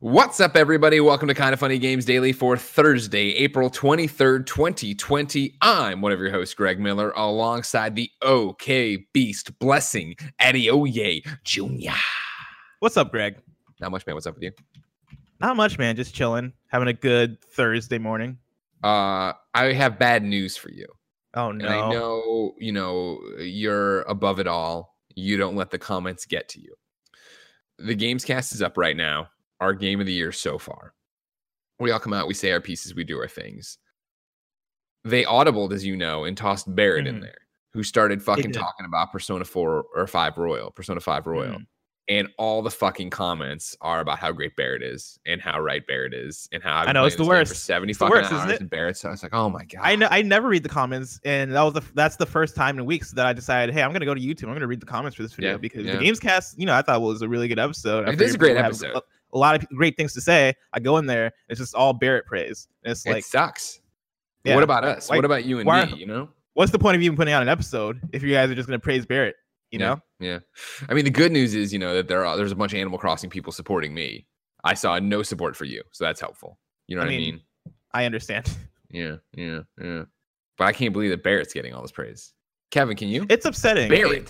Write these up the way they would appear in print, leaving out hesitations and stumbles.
What's up, everybody? Welcome to Kind of Funny Games Daily for Thursday, April 23rd, 2020. I'm one of your hosts, Greg Miller, alongside the OK Beast Blessing, Adeoye Jr. What's up, Greg? Not much, man. What's up with you? Not much, man. Just chilling, having a good Thursday morning. I have bad news for you. Oh, no. And I know, you're above it all. You don't let the comments get to you. The Gamescast is up right now. Our game of the year so far. We all come out, we say our pieces, we do our things. They audibled, as you know, and tossed Barrett in there, who started fucking talking about Persona 4 or 5 Royal, Persona 5 Royal. And all the fucking comments are about how great Barrett is and how right Barrett is and how I know it's the worst for 70 it's the fucking worst, hours. isn't it? And Barrett, so I was like, oh my god. I never read the comments, and that's the first time in weeks that I decided, hey, I'm gonna go to YouTube. I'm gonna read the comments for this video because the Gamescast, I thought was a really good episode. It is a great episode. A lot of great things to say. I go in there, it's just all Barrett praise. And it's like, it sucks. Yeah. What about us? What about you and me? What's the point of even putting out an episode if you guys are just gonna praise Barrett? You know? Yeah. I mean, the good news is, that there's a bunch of Animal Crossing people supporting me. I saw no support for you, so that's helpful. You know what I mean? I understand. Yeah. But I can't believe that Barrett's getting all this praise. Kevin, can you? It's upsetting. Barrett.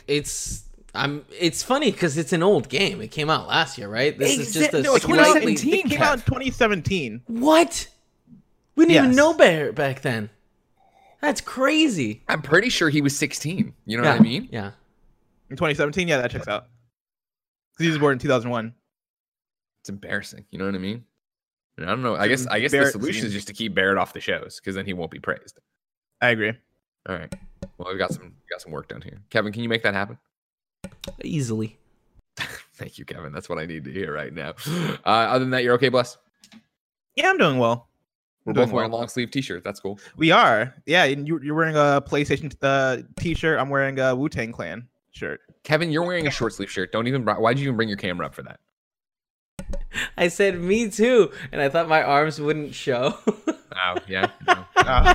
It's funny because it's an old game. It came out last year, right? This is just a 2017. It came out in 2017. What? We didn't even know Barrett back then. That's crazy. I'm pretty sure he was 16. You know what I mean? Yeah. In 2017, yeah, that checks out. Because he was born in 2001. It's embarrassing. You know what I mean? And I don't know. I guess the solution is just to keep Barrett off the shows because then he won't be praised. I agree. All right. Well, we got some work done here. Kevin, can you make that happen? Easily. Thank you, Kevin. That's what I need to hear right now. Other than that, you're okay, Bless? Yeah, I'm doing well. We're both wearing long sleeve t-shirts. That's cool. We are. Yeah, you're wearing a PlayStation t-shirt. I'm wearing a Wu-Tang Clan shirt. Kevin, you're wearing a short sleeve shirt. Why'd you even bring your camera up for that? I said me too, and I thought my arms wouldn't show. Oh, yeah. No.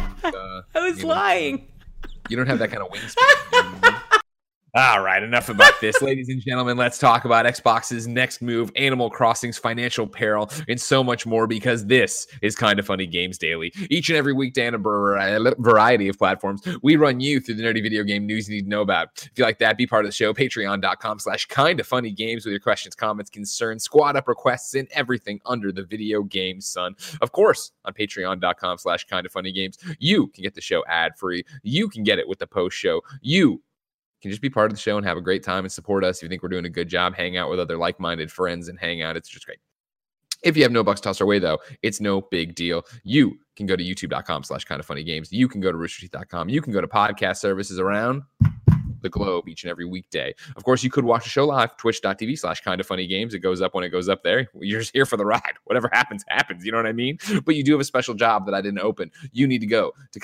I was lying. You don't have that kind of wingspan. All right, enough about this. Ladies and gentlemen, let's talk about Xbox's next move, Animal Crossing's financial peril, and so much more because this is Kind of Funny Games Daily. Each and every weekday on a variety of platforms, we run you through the nerdy video game news you need to know about. If you like that, be part of the show, patreon.com/kindoffunnygames with your questions, comments, concerns, squad up requests, and everything under the video game sun. Of course, on patreon.com/kindoffunnygames, you can get the show ad-free. You can get it with the post-show. You can just be part of the show and have a great time and support us. If you think we're doing a good job, hang out with other like-minded friends and hang out. It's just great. If you have no bucks tossed our way, though, it's no big deal. You can go to youtube.com/kindoffunnygames. You can go to roosterteeth.com. You can go to podcast services around the globe each and every weekday. Of course, you could watch the show live, twitch.tv/kindoffunnygames. It goes up when it goes up there. You're just here for the ride. Whatever happens, happens. You know what I mean? But you do have a special job that I didn't open. You need to go to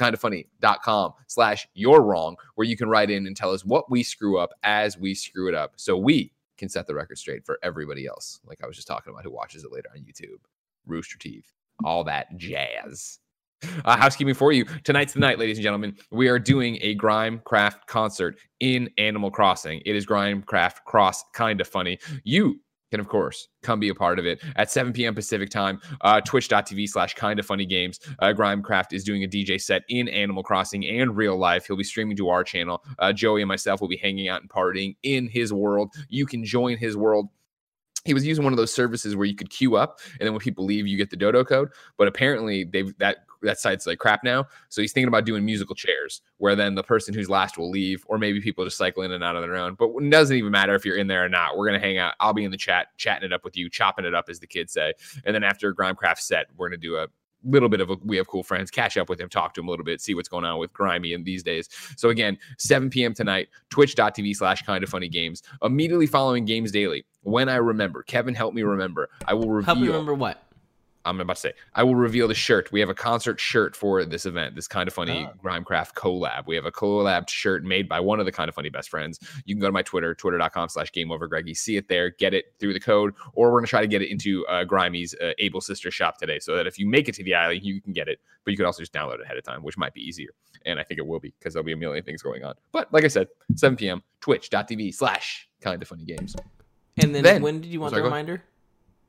kindoffunny.com/you're-wrong, where you can write in and tell us what we screw up as we screw it up, so we can set the record straight for everybody else. Like I was just talking about who watches it later on YouTube. Rooster Teeth. All that jazz. Housekeeping for you. Tonight's the night, ladies and gentlemen. We are doing a Grimecraft concert in Animal Crossing. It is Grimecraft Cross Kind of Funny. You can, of course, come be a part of it at 7 p.m. Pacific time, twitch.tv/kindoffunnygames. Grimecraft is doing a DJ set in Animal Crossing and real life. He'll be streaming to our channel. Joey and myself will be hanging out and partying in his world. You can join his world. He was using one of those services where you could queue up, and then when people leave, you get the dodo code. But apparently, that site's like crap now. So he's thinking about doing musical chairs, where then the person who's last will leave, or maybe people just cycle in and out on their own. But it doesn't even matter if you're in there or not. We're gonna hang out. I'll be in the chat, chatting it up with you, chopping it up, as the kids say. And then after Grimecraft set, we're gonna do a little bit of a We Have Cool Friends, catch up with him, talk to him a little bit, see what's going on with Grimy in these days. So again, 7 p.m. tonight, twitch.tv/kindoffunnygames. Immediately following Games Daily, when I remember, Kevin, help me remember, I will reveal. Help me remember what? I'm about to say, I will reveal the shirt. We have a concert shirt for this event, this Kind of Funny Grimecraft collab. We have a collab shirt made by one of the Kind of Funny best friends. You can go to my Twitter, twitter.com/GameOverGreggy. See it there, get it through the code, or we're going to try to get it into Grimy's Able Sister shop today, so that if you make it to the island, you can get it, but you could also just download it ahead of time, which might be easier. And I think it will be, because there'll be a million things going on. But like I said, 7 p.m., twitch.tv/kindoffunnygames. And then when did you want the reminder?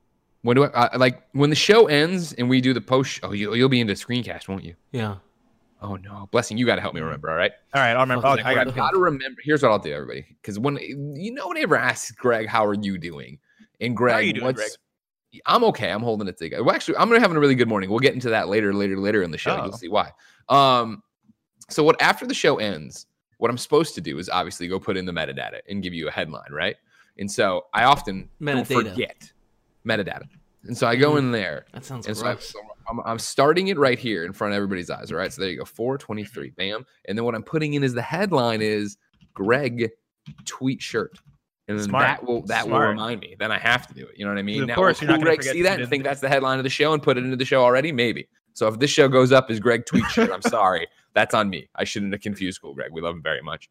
When do I like when the show ends and we do the post? Oh, you'll be into screencast, won't you? Yeah. Oh no, Blessing, you got to help me remember. All right. All right, I'll remember. I got to remember. Here's what I'll do, everybody, because when nobody asks Greg, "How are you doing?" And Greg, how are you doing, Greg? I'm okay. I'm holding it together. Well, actually, I'm having a really good morning. We'll get into that later in the show. You'll see why. So after the show ends, what I'm supposed to do is obviously go put in the metadata and give you a headline, right? And so I often don't forget metadata. And so I go in there. That sounds gross. So I'm starting it right here in front of everybody's eyes, all right? So there you go, 423, bam. And then what I'm putting in as the headline is Greg tweet shirt. And then that will remind me. Then I have to do it. You know what I mean? Of course, you're not going to see that and think that's the headline of the show and put it into the show already? Maybe. So if this show goes up as Greg tweet shirt, I'm sorry. That's on me. I shouldn't have confused Cool Greg. We love him very much.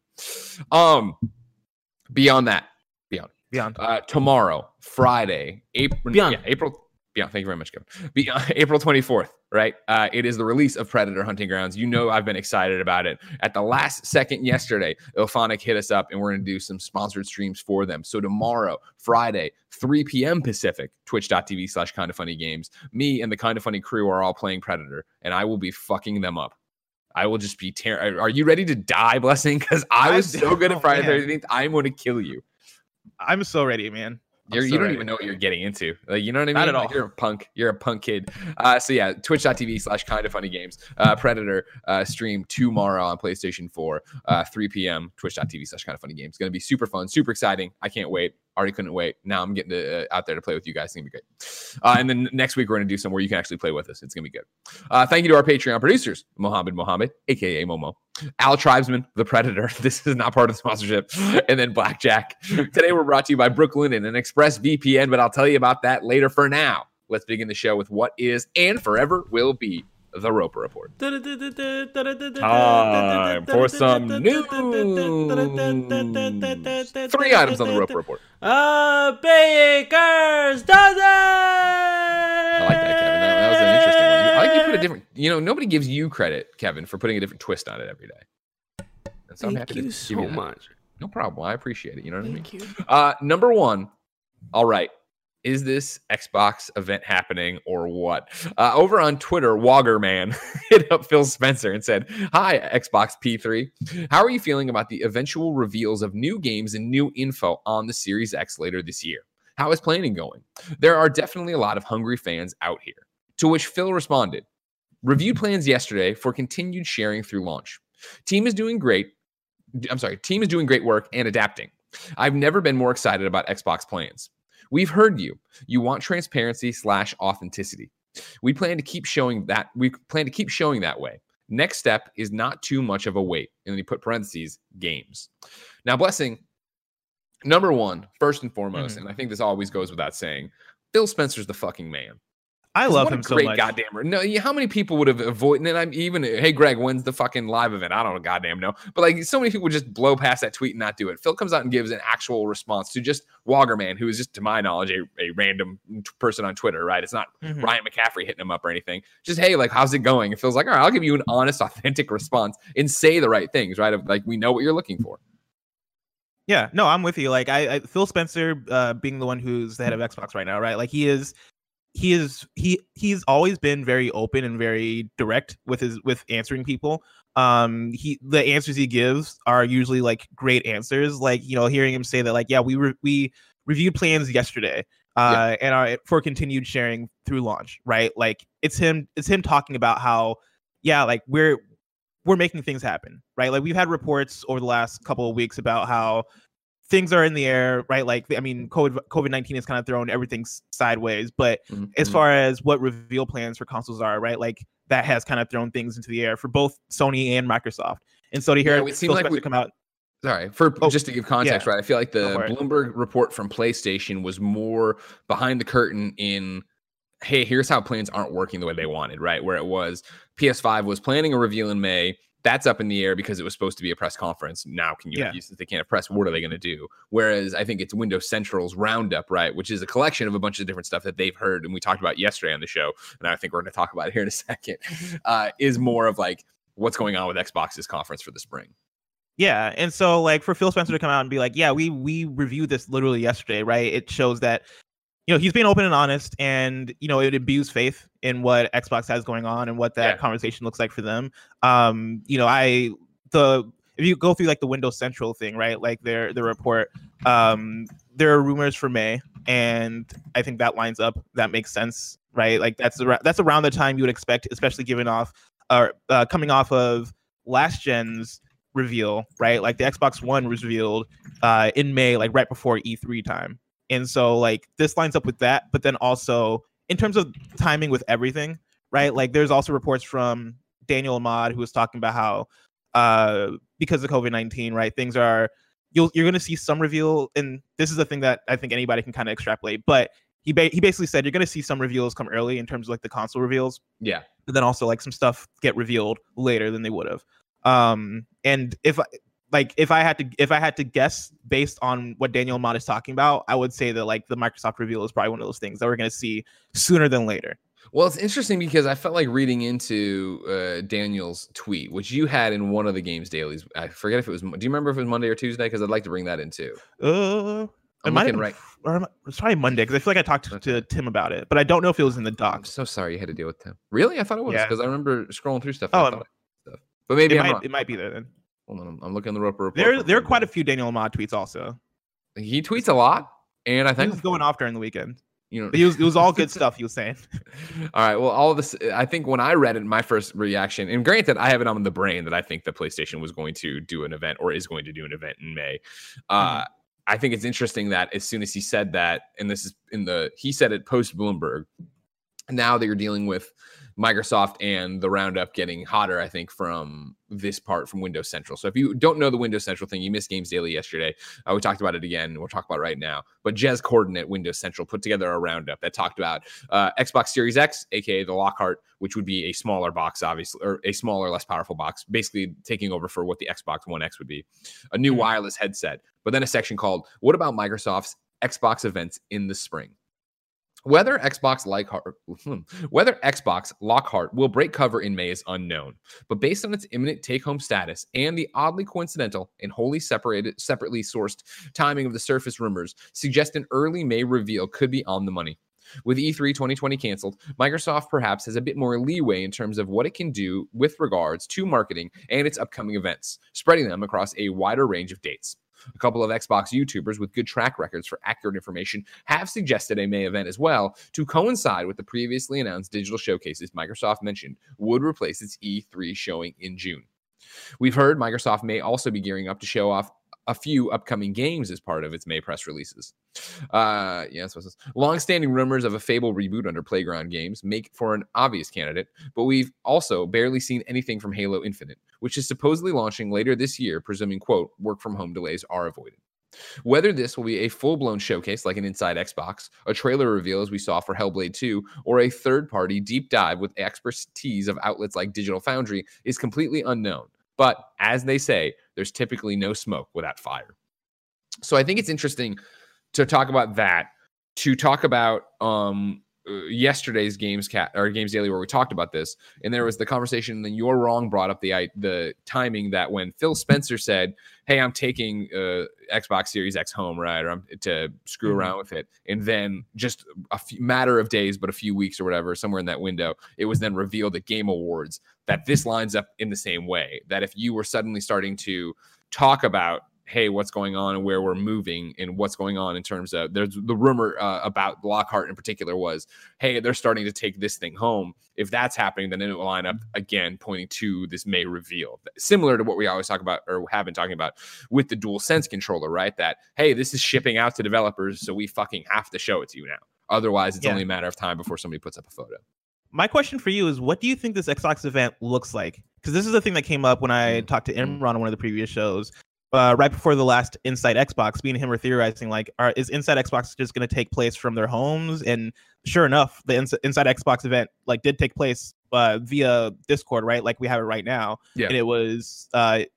Beyond that. Tomorrow, Friday, April. Yeah, thank you very much, Kevin. April 24th, right? It is the release of Predator Hunting Grounds. You know I've been excited about it. At the last second yesterday, IllFonic hit us up, and we're going to do some sponsored streams for them. So tomorrow, Friday, 3 p.m. Pacific, twitch.tv/KindaFunnyGames. Me and the Kinda Funny crew are all playing Predator, and I will be fucking them up. I will just be Are you ready to die, Blessing? Because I was so good at Friday the 13th. I'm going to kill you. I'm so ready, man. You don't even know what you're getting into. Like, you know what I mean? Not at all. Like, you're a punk. You're a punk kid. So yeah, twitch.tv/KindaFunnyGames. Predator stream tomorrow on PlayStation 4, 3 p.m. twitch.tv/KindaFunnyGames. It's going to be super fun, super exciting. I can't wait. Already couldn't wait. Now I'm getting out there to play with you guys. It's going to be great. And then next week, we're going to do some where you can actually play with us. It's going to be good. Thank you to our Patreon producers, Mohammed, a.k.a. Momo. Al Tribesman, the Predator. This is not part of the sponsorship. And then Blackjack. Today, we're brought to you by Brooklyn and an ExpressVPN, but I'll tell you about that later. For now, let's begin the show with what is and forever will be the Roper Report. Time for some news. 3 items on the Roper Report. A baker's dozen. I like that, Kevin. That was an interesting one. I like you put a different. Nobody gives you credit, Kevin, for putting a different twist on it every day. And so Thank you so much. No problem. I appreciate it. You know what Thank I mean? Number one. All right. Is this Xbox event happening or what? Over on Twitter, Woggerman hit up Phil Spencer and said, "Hi, Xbox P3. How are you feeling about the eventual reveals of new games and new info on the Series X later this year? How is planning going? There are definitely a lot of hungry fans out here." To which Phil responded, "Reviewed plans yesterday for continued sharing through launch. Team is doing great work and adapting. I've never been more excited about Xbox plans. We've heard you. You want transparency / authenticity. We plan to keep showing that. We plan to keep showing that way. Next step is not too much of a wait." And then he put parentheses, games. Now, Blessing, number one, first and foremost, and I think this always goes without saying, Phil Spencer's the fucking man. I love him so much. Great goddamn. No, how many people would have avoided? And I'm even, hey, Greg, when's the fucking live event? I don't know, goddamn know. But like, so many people would just blow past that tweet and not do it. Phil comes out and gives an actual response to just Woggerman, who is just, to my knowledge, a random person on Twitter, right? It's not Ryan McCaffrey hitting him up or anything. Just, hey, like, how's it going? And Phil's like, all right, I'll give you an honest, authentic response and say the right things, right? Like, we know what you're looking for. Yeah, no, I'm with you. Like, I Phil Spencer, being the one who's the head of Xbox right now, right? Like, he's always been very open and very direct with answering people. The answers he gives are usually like great answers. Like, hearing him say that, like, yeah, we reviewed plans yesterday, and are for continued sharing through launch, right? Like, it's him talking about how, yeah, like we're making things happen, right? Like, we've had reports over the last couple of weeks about how things are in the air, right? Like, I mean, COVID-19 has kind of thrown everything sideways, but as far as what reveal plans for consoles are, right? Like, that has kind of thrown things into the air for both Sony and Microsoft. And so to hear it seems like come out. Sorry, just to give context, right? I feel like the Bloomberg report from PlayStation was more behind the curtain in, hey, here's how plans aren't working the way they wanted, right? Where it was PS5 was planning a reveal in May. That's up in the air because it was supposed to be a press conference. Now, since they can't have press, what are they going to do? Whereas I think it's Windows Central's Roundup, right, which is a collection of a bunch of different stuff that they've heard, and we talked about yesterday on the show, and I think we're going to talk about it here in a second, is more of like what's going on with Xbox's conference for the spring. Yeah, and so like for Phil Spencer to come out and be like, yeah, we reviewed this literally yesterday, right? It shows that he's being open and honest, and it imbues faith in what Xbox has going on and what that conversation looks like for them. If you go through like the Windows Central thing, right? Like the report, there are rumors for May, and I think that lines up. That makes sense, right? Like that's around the time you would expect, especially coming off of last gen's reveal, right? Like the Xbox One was revealed in May, like right before E3 time. And so like this lines up with that, but then also in terms of timing with everything, right? Like there's also reports from Daniel Ahmad who was talking about how because of COVID-19, right, things are you're going to see some reveal, and this is the thing that I think anybody can kind of extrapolate, but he basically said you're going to see some reveals come early in terms of like the console reveals, but then also like some stuff get revealed later than they would have. And if I had to guess based on what Daniel Ahmad is talking about, I would say that like the Microsoft reveal is probably one of those things that we're going to see sooner than later. Well, it's interesting because I felt like reading into Daniel's tweet, which you had in one of the games dailies. I forget if it was. Do you remember if it was Monday or Tuesday? Because I'd like to bring that in too. It's probably Monday because I feel like I talked to Tim about it, but I don't know if it was in the docs. I'm so sorry you had to deal with Tim. Really? I thought it was because I remember scrolling through stuff. But maybe it might be there then. Hold on, I'm looking at the Roper report. There are quite a few Daniel Ahmad tweets also. He tweets a lot, and I think he was going off during the weekend. But it was all good stuff he was saying. All right. Well, all of this, I think when I read it, my first reaction, and granted, I have it on the brain that I think the PlayStation was going to do an event or is going to do an event in May. I think it's interesting that as soon as he said that, and this is he said it post Bloomberg, now that you're dealing with Microsoft and the roundup getting hotter, I think, from this part from Windows Central. So if you don't know the Windows Central thing, you missed Games Daily yesterday. We talked about it again, and we'll talk about it right now. But Jez Corden at Windows Central put together a roundup that talked about Xbox Series X, aka the Lockhart, which would be a smaller box, obviously, or a smaller, less powerful box, basically taking over for what the Xbox One X would be. A new wireless headset, but then a section called "What about Microsoft's Xbox events in the spring?" Whether Xbox Lockhart will break cover in May is unknown, but based on its imminent take-home status and the oddly coincidental and wholly separately sourced timing of the Surface rumors, suggest an early May reveal could be on the money. With E3 2020 canceled, Microsoft perhaps has a bit more leeway in terms of what it can do with regards to marketing and its upcoming events, spreading them across a wider range of dates. A couple of Xbox YouTubers with good track records for accurate information have suggested a May event as well to coincide with the previously announced digital showcases Microsoft mentioned would replace its E3 showing in June. We've heard Microsoft may also be gearing up to show off a few upcoming games as part of its May press releases. Long-standing rumors of a Fable reboot under Playground Games make for an obvious candidate, but we've also barely seen anything from Halo Infinite, which is supposedly launching later this year, presuming, quote, work-from-home delays are avoided. Whether this will be a full-blown showcase like an Inside Xbox, a trailer reveal as we saw for Hellblade 2, or a third-party deep dive with expertise of outlets like Digital Foundry is completely unknown. But as they say, there's typically no smoke without fire. So I think it's interesting to talk about that, to talk about yesterday's Games Daily where we talked about this, and there was the conversation. And then You're Wrong brought up the timing that when Phil Spencer said, "Hey, I'm taking Xbox Series X home, right, or I'm to screw around with it," and then just a matter of days, but a few weeks or whatever, somewhere in that window, it was then revealed at Game Awards that this lines up in the same way. That if you were suddenly starting to talk about, hey, what's going on and where we're moving and what's going on in terms of, there's the rumor about Lockhart in particular was, hey, they're starting to take this thing home. If that's happening, then it will line up again, pointing to this May reveal, similar to what we always talk about or have been talking about with the DualSense controller, right? That, hey, this is shipping out to developers, so we fucking have to show it to you now. Otherwise, it's only a matter of time before somebody puts up a photo. My question for you is, what do you think this Xbox event looks like? Because this is the thing that came up when I talked to Imran on one of the previous shows. Right before the last Inside Xbox, me and him were theorizing, like, is Inside Xbox just going to take place from their homes? And sure enough, the Inside Xbox event did take place via Discord, right? Like we have it right now. Yeah. And it was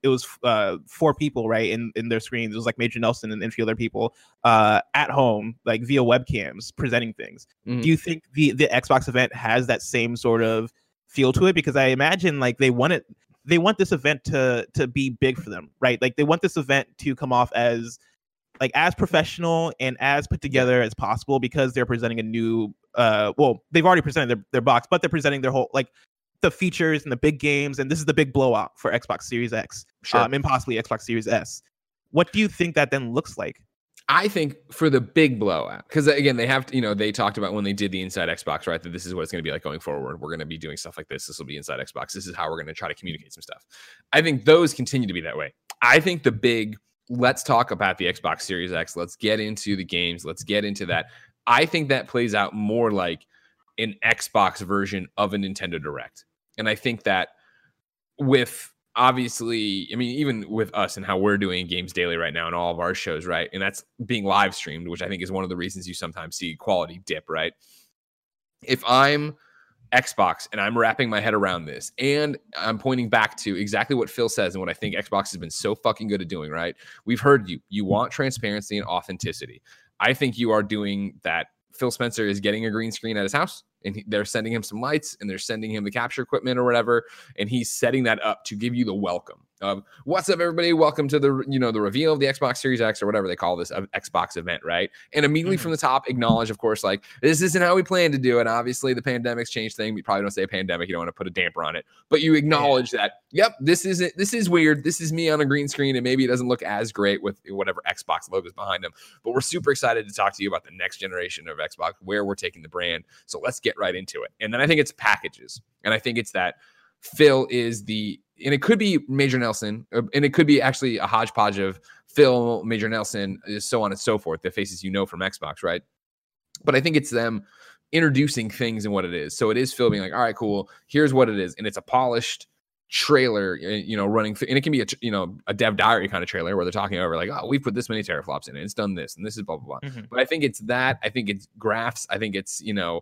4 people, right, in their screens. It was like Major Nelson and a few other people at home, like via webcams, presenting things. Mm-hmm. Do you think the Xbox event has that same sort of feel to it? Because I imagine like they want this event to be big for them, right? Like they want this event to come off as like as professional and as put together as possible, because they're presenting a new well, they've already presented their box, but they're presenting their whole, like, the features and the big games, and this is the big blowout for Xbox Series X, and possibly Xbox Series S. What do you think that then looks like? I think for the big blowout, because again, they have to, they talked about when they did the Inside Xbox, right, that this is what it's going to be like going forward. We're going to be doing stuff like this. This will be Inside Xbox. This is how we're going to try to communicate some stuff. I think those continue to be that way. I think the big, let's talk about the Xbox Series X. Let's get into the games. Let's get into that. I think that plays out more like an Xbox version of a Nintendo Direct. And I think that with, obviously, I mean, even with us and how we're doing Games Daily right now and all of our shows, right? And that's being live streamed, which I think is one of the reasons you sometimes see quality dip, right? If I'm Xbox and I'm wrapping my head around this and I'm pointing back to exactly what Phil says and what I think Xbox has been so fucking good at doing, right? We've heard you. You want transparency and authenticity. I think you are doing that. Phil Spencer is getting a green screen at his house, and they're sending him some lights, and they're sending him the capture equipment or whatever, and he's setting that up to give you the welcome of, what's up, everybody? Welcome to the, the reveal of the Xbox Series X, or whatever they call this Xbox event, right? And immediately from the top, acknowledge, of course, like, this isn't how we plan to do it. Obviously, the pandemic's changed things. We probably don't say pandemic. You don't want to put a damper on it, but you acknowledge that, yep, this is weird. This is me on a green screen, and maybe it doesn't look as great with whatever Xbox logo is behind them, but we're super excited to talk to you about the next generation of Xbox, where we're taking the brand. So let's get right into it. And then I think it's packages. And I think it's that Phil is and it could be Major Nelson, and it could be actually a hodgepodge of Phil, Major Nelson, so on and so forth, the faces from Xbox, right? But I think it's them introducing things and what it is. So it is Phil being like, all right, cool, here's what it is. And it's a polished trailer, running through, and it can be a dev diary kind of trailer where they're talking over like, oh, we put this many teraflops in it, it's done this, and this is blah, blah, blah. But I think it's that. I think it's graphs. I think it's,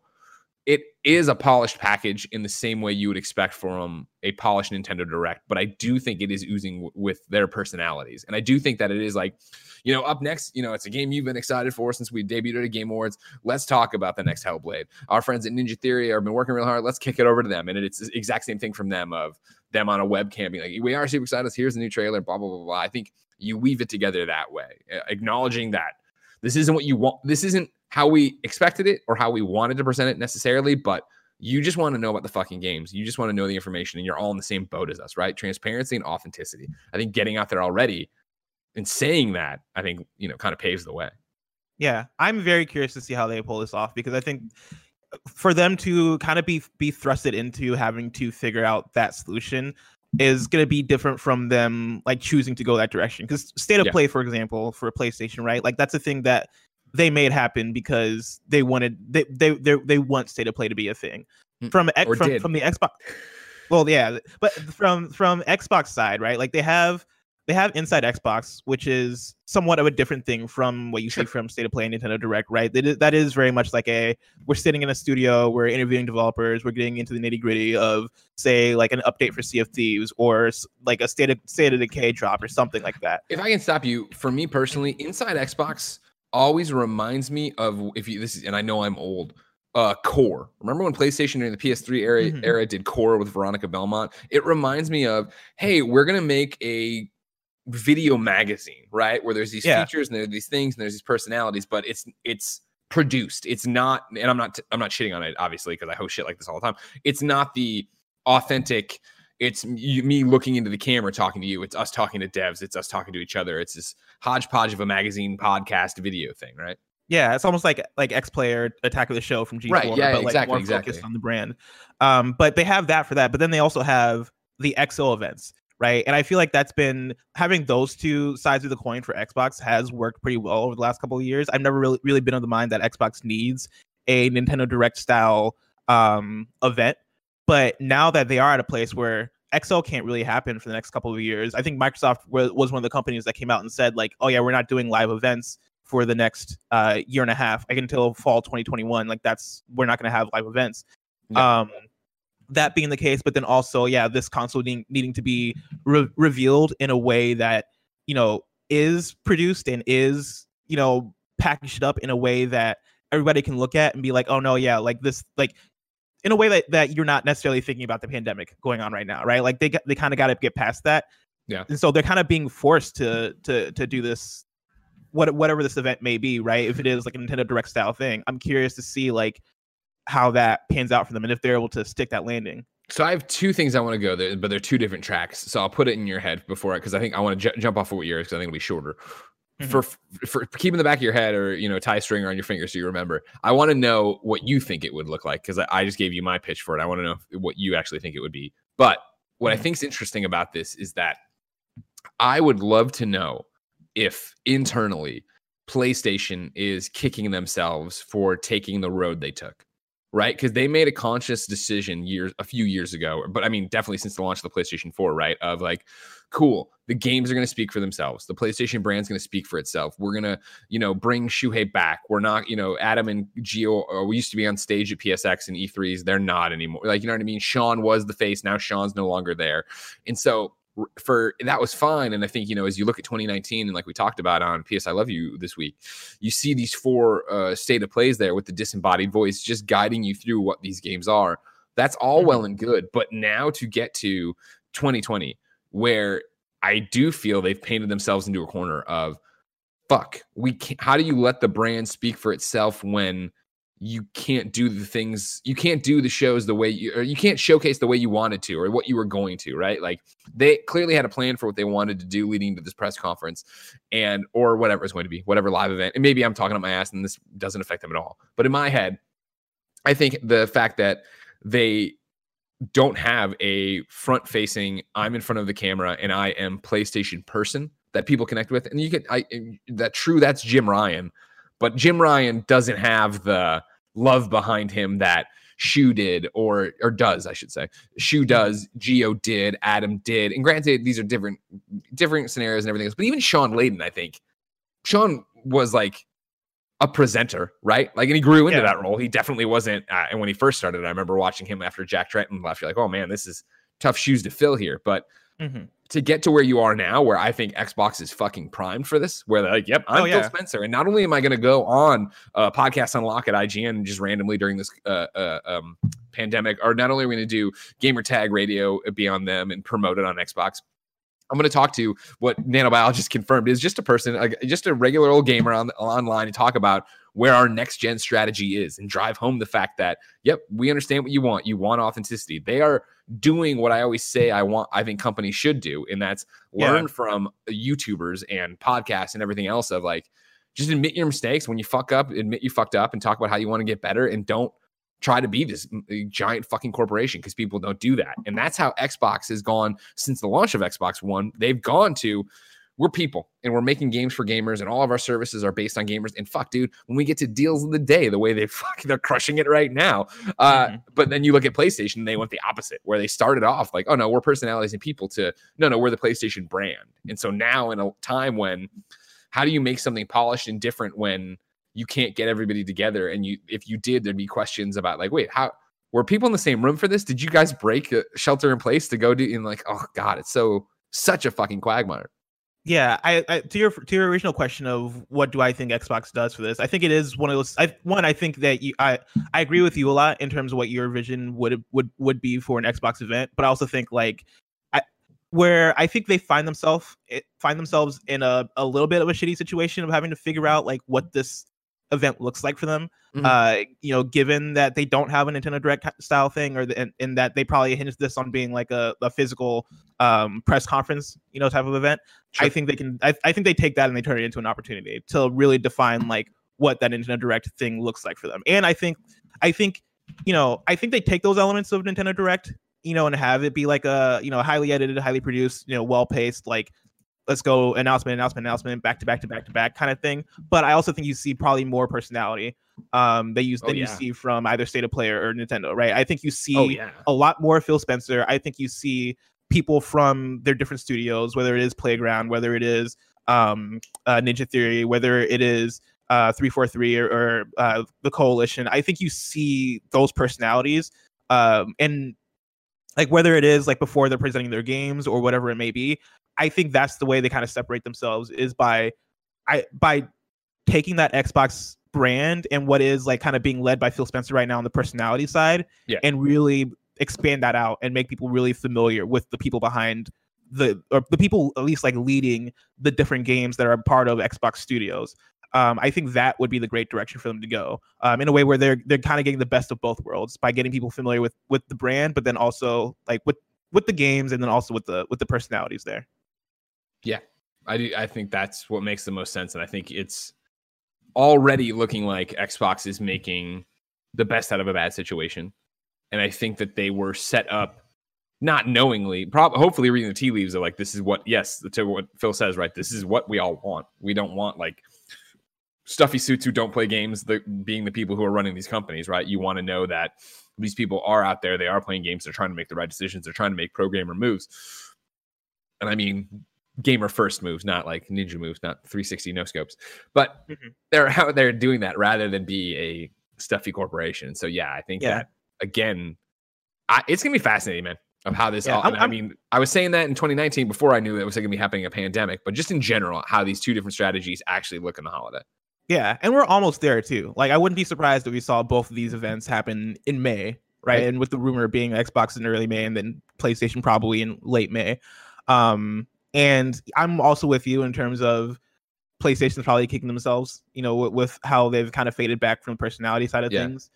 it is a polished package in the same way you would expect from a polished Nintendo Direct, but I do think it is oozing with their personalities. And I do think that it is like, up next, it's a game you've been excited for since we debuted at Game Awards. Let's talk about the next Hellblade. Our friends at Ninja Theory have been working real hard. Let's kick it over to them. And it's the exact same thing from them, of them on a webcam being like, we are super excited. Here's the new trailer, blah, blah, blah, blah. I think you weave it together that way, acknowledging that this isn't what you want. This isn't how we expected it or how we wanted to present it necessarily, but you just want to know about the fucking games. You just want to know the information, and you're all in the same boat as us, right? Transparency and authenticity. I think getting out there already and saying that, I think, kind of paves the way. Yeah, I'm very curious to see how they pull this off, because I think for them to kind of be thrusted into having to figure out that solution is going to be different from them like choosing to go that direction. Because State of Play, for example, for PlayStation, right? Like, that's a thing that they made happen because they wanted they want State of Play to be a thing. From the Xbox. Well, yeah, but from Xbox side, right? Like, they have Inside Xbox, which is somewhat of a different thing from what you see from State of Play and Nintendo Direct, right? That is very much like we're sitting in a studio, we're interviewing developers, we're getting into the nitty gritty of, say, like an update for Sea of Thieves, or like a State of Decay drop or something like that. If I can stop you, for me personally, Inside Xbox always reminds me of, and I know I'm old, Core. Remember when PlayStation during the PS3 era did Core with Veronica Belmont? It reminds me of, hey, we're gonna make a video magazine, right? Where there's these features and there's these things and there's these personalities, but it's produced. It's not, and I'm not shitting on it, obviously, because I host shit like this all the time. It's not the authentic. It's me looking into the camera talking to you. It's us talking to devs. It's us talking to each other. It's this hodgepodge of a magazine, podcast, video thing, right? Yeah, it's almost like X-Player, Attack of the Show from G4, right? Yeah, but like more focused on the brand. But they have that for that. But then they also have the XO events, right? And I feel like that's been, having those two sides of the coin for Xbox has worked pretty well over the last couple of years. I've never really been of the mind that Xbox needs a Nintendo Direct style event. But now that they are at a place where XO can't really happen for the next couple of years, I think Microsoft was one of the companies that came out and said, like, oh yeah, we're not doing live events for the next year and a half, like until fall 2021. Like, we're not going to have live events. No. That being the case, but then also, this console needing to be revealed in a way that, is produced and is, packaged up in a way that everybody can look at and be like, oh no, yeah, like this, like, in a way that you're not necessarily thinking about the pandemic going on right now, right? Like, they kind of got to get past that. Yeah. And so they're kind of being forced to do this whatever this event may be, right? If it is like a Nintendo Direct style thing, I'm curious to see like how that pans out for them and if they're able to stick that landing. So I have two things I want to go there, but they're two different tracks. So I'll put it in your head before, because I think I want to jump off of what yours, because I think it'll be shorter. For keeping in the back of your head, or tie a string around your finger so you remember. I want to know what you think it would look like, because I just gave you my pitch for it. I want to know what you actually think it would be. But what I think is interesting about this is that I would love to know if internally PlayStation is kicking themselves for taking the road they took. Right? Because they made a conscious decision a few years ago, but I mean, definitely since the launch of the PlayStation 4, right? Of like, cool, the games are going to speak for themselves. The PlayStation brand's going to speak for itself. We're going to, bring Shuhei back. We're not, Adam and Gio, we used to be on stage at PSX and E3s. They're not anymore. Like, you know what I mean? Sean was the face. Now Sean's no longer there. And so that was fine. And I think, as you look at 2019, and like we talked about on PS I Love You this week, you see these 4 state of plays there with the disembodied voice just guiding you through what these games are. That's all well and good. But now to get to 2020, where I do feel they've painted themselves into a corner of, fuck, how do you let the brand speak for itself when you can't do the things, you can't do the shows the way or you can't showcase the way you wanted to, or what you were going to, right? Like, they clearly had a plan for what they wanted to do leading to this press conference, or whatever it's going to be, whatever live event. And maybe I'm talking up my ass and this doesn't affect them at all. But in my head, I think the fact that they don't have a front facing, I'm in front of the camera and I am PlayStation person that people connect with. And that's Jim Ryan. But Jim Ryan doesn't have the love behind him that Shu did, or does, I should say. Shu does, Gio did, Adam did. And granted, these are different scenarios and everything else. But even Sean Layden, I think. Sean was like a presenter, right? Like, and he grew into that role. He definitely wasn't. And when he first started, I remember watching him after Jack Tretton left. You're like, oh man, this is tough shoes to fill here. But to get to where you are now, where I think Xbox is fucking primed for this, where they're like, yep, I'm Phil Spencer. And not only am I going to go on Podcast Unlock at IGN just randomly during this pandemic, or not only are we going to do Gamer Tag Radio, be on them and promote it on Xbox, I'm going to talk to what Nanobiologist confirmed is just a person, just a regular old gamer online, and talk about where our next gen strategy is, and drive home the fact that, yep, we understand what you want. You want authenticity. They are doing what I always say I think companies should do, and that's learn from YouTubers and podcasts and everything else of like, just admit your mistakes. When you fuck up, admit you fucked up and talk about how you want to get better, and don't try to be this giant fucking corporation, because people don't do that. And that's how Xbox has gone since the launch of Xbox One. They've gone to, we're people and we're making games for gamers, and all of our services are based on gamers. And fuck, dude, when we get to deals of the day, the way they're crushing it right now. But then you look at PlayStation, and they went the opposite, where they started off like, oh no, we're personalities and people, to no, we're the PlayStation brand. And so now, in a time when, how do you make something polished and different when you can't get everybody together? And if you did, there'd be questions about like, wait, how were people in the same room for this? Did you guys break shelter in place to go do? And like, oh god, it's such a fucking quagmire. Yeah, I to your original question of what do I think Xbox does for this, I think it is one of those. I think that I agree with you a lot in terms of what your vision would be for an Xbox event, but I also think like where I think they find themselves in a little bit of a shitty situation of having to figure out like what this event looks like for them. Given that they don't have a Nintendo Direct style thing, and that they probably hinted this on being like a physical press conference, type of event. Sure. I think they can. I think they take that and they turn it into an opportunity to really define like what that Nintendo Direct thing looks like for them. And I think they take those elements of Nintendo Direct, and have it be like a highly edited, highly produced, well paced, like, let's go announcement, back to back kind of thing. But I also think you see probably more personality you see from either State of Play or Nintendo, right? I think you see a lot more Phil Spencer. I think you see people from their different studios, whether it is Playground, whether it is Ninja Theory, whether it is 343 or the Coalition. I think you see those personalities, and like whether it is like before they're presenting their games or whatever it may be. I think that's the way they kind of separate themselves, is by taking that Xbox brand and what is like kind of being led by Phil Spencer right now on the personality side, and really expand that out and make people really familiar with the people behind the people at least like leading the different games that are part of Xbox Studios. I think that would be the great direction for them to go, in a way where they're kind of getting the best of both worlds by getting people familiar with the brand, but then also like with the games, and then also with the personalities there. Yeah, I think that's what makes the most sense, and I think it's already looking like Xbox is making the best out of a bad situation, and I think that they were set up not knowingly, hopefully reading the tea leaves of like, this is what, yes, to what Phil says, right? This is what we all want. We don't want like stuffy suits who don't play games, being the people who are running these companies, right? You want to know that these people are out there, they are playing games, they're trying to make the right decisions, they're trying to make pro gamer moves. And I mean, gamer first moves, not like ninja moves, not 360 no scopes. But they're out there doing that rather than be a stuffy corporation. So yeah, I think that again, it's gonna be fascinating, man, of how this all. I mean, I was saying that in 2019 before I knew it was gonna be happening a pandemic, but just in general, how these two different strategies actually look in the holiday. Yeah, and we're almost there too. Like, I wouldn't be surprised if we saw both of these events happen in May, right? And with the rumor being Xbox in early May and then PlayStation probably in late May. And I'm also with you in terms of PlayStation's probably kicking themselves, with how they've kind of faded back from the personality side of things.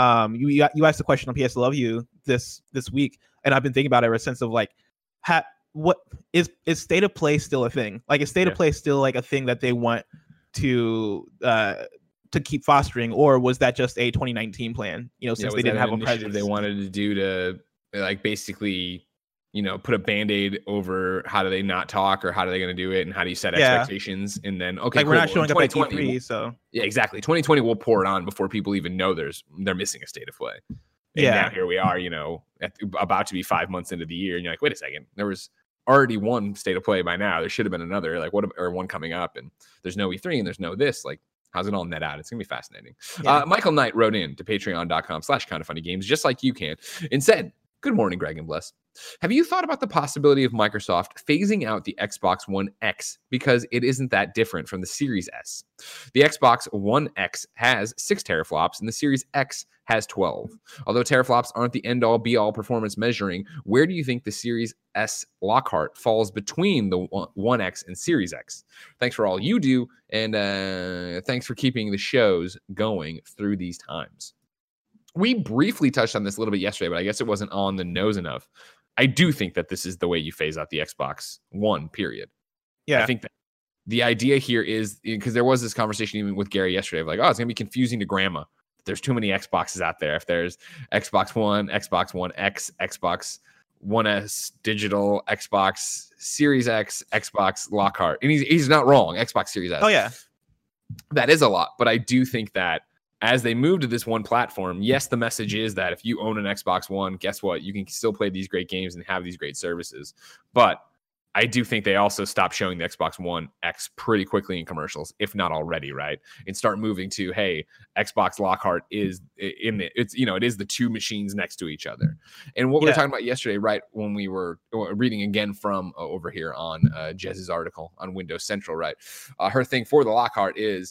You asked the question on PS Love You this week, and I've been thinking about it ever since of like, what is state of play still a thing? Like, is state of play still like a thing that they want to keep fostering, or was that just a 2019 plan? Since they didn't have a presence, they wanted to do to like basically, put a Band-Aid over how do they not talk, or how are they going to do it, and how do you set expectations, and then okay, like, we're not showing up at E3, so yeah, exactly. 2020 we'll pour it on before people even know they're missing a state of play. And now here we are, about to be 5 months into the year, and you're like, wait a second, there was already one state of play by now. There should have been another, like or one coming up, and there's no E3 and there's no this. Like, how's it all net out? It's gonna be fascinating. Michael Knight wrote in to patreon.com/kindoffunnygames, just like you can, and said, good morning, Greg and Bless. Have you thought about the possibility of Microsoft phasing out the Xbox One X because it isn't that different from the Series S? The Xbox One X has 6 teraflops and the Series X has 12. Although teraflops aren't the end-all be-all performance measuring, where do you think the Series S Lockhart falls between the One X and Series X? Thanks for all you do, and thanks for keeping the shows going through these times. We briefly touched on this a little bit yesterday, but I guess it wasn't on the nose enough. I do think that this is the way you phase out the Xbox One, period. Yeah. I think that the idea here is, because there was this conversation even with Gary yesterday of like, oh, it's going to be confusing to grandma. There's too many Xboxes out there. If there's Xbox One X, Xbox One S digital, Xbox Series X, Xbox Lockhart. And he's not wrong. Xbox Series S. Oh, yeah. That is a lot. But I do think that as they move to this one platform, yes, the message is that if you own an Xbox One, guess what? You can still play these great games and have these great services. But I do think they also stop showing the Xbox One X pretty quickly in commercials, if not already, right? And start moving to, hey, Xbox Lockhart is in the, it's, it is the two machines next to each other. And what we were talking about yesterday, right, when we were reading again from over here on Jez's article on Windows Central, right? Her thing for the Lockhart is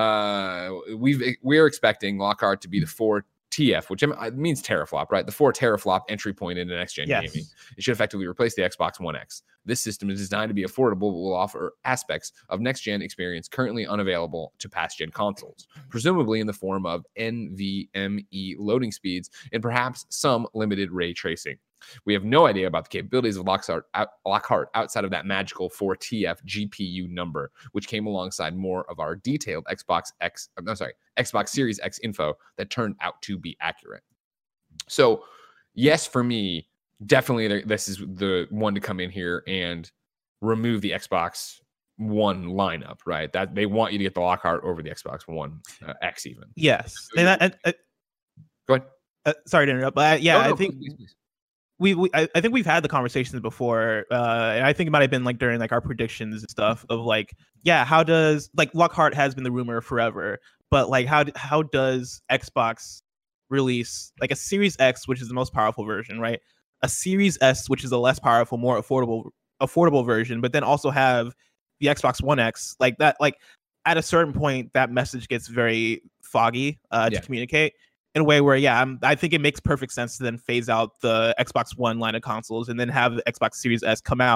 we're expecting Lockhart to be the 4 TF, which means teraflop, right? The 4 teraflop entry point into next-gen gaming. It should effectively replace the Xbox One X. This system is designed to be affordable, but will offer aspects of next-gen experience currently unavailable to past-gen consoles, presumably in the form of NVMe loading speeds and perhaps some limited ray tracing. We have no idea about the capabilities of Lockhart outside of that magical 4TF GPU number, which came alongside more of our detailed Xbox Series X info that turned out to be accurate. So, yes, for me, definitely this is the one to come in here and remove the Xbox One lineup, right? That they want you to get the Lockhart over the Xbox One X even. Yes. Go ahead. Sorry to interrupt, but I think please. I think we've had the conversations before, and I think it might have been like during like our predictions and stuff of like, how does like Lockhart has been the rumor forever, but like how does Xbox release like a Series X, which is the most powerful version, right? A Series S, which is a less powerful, more affordable version, but then also have the Xbox One X, like that. Like at a certain point, that message gets very foggy to communicate. In a way where, I think it makes perfect sense to then phase out the Xbox One line of consoles and then have the Xbox Series S come out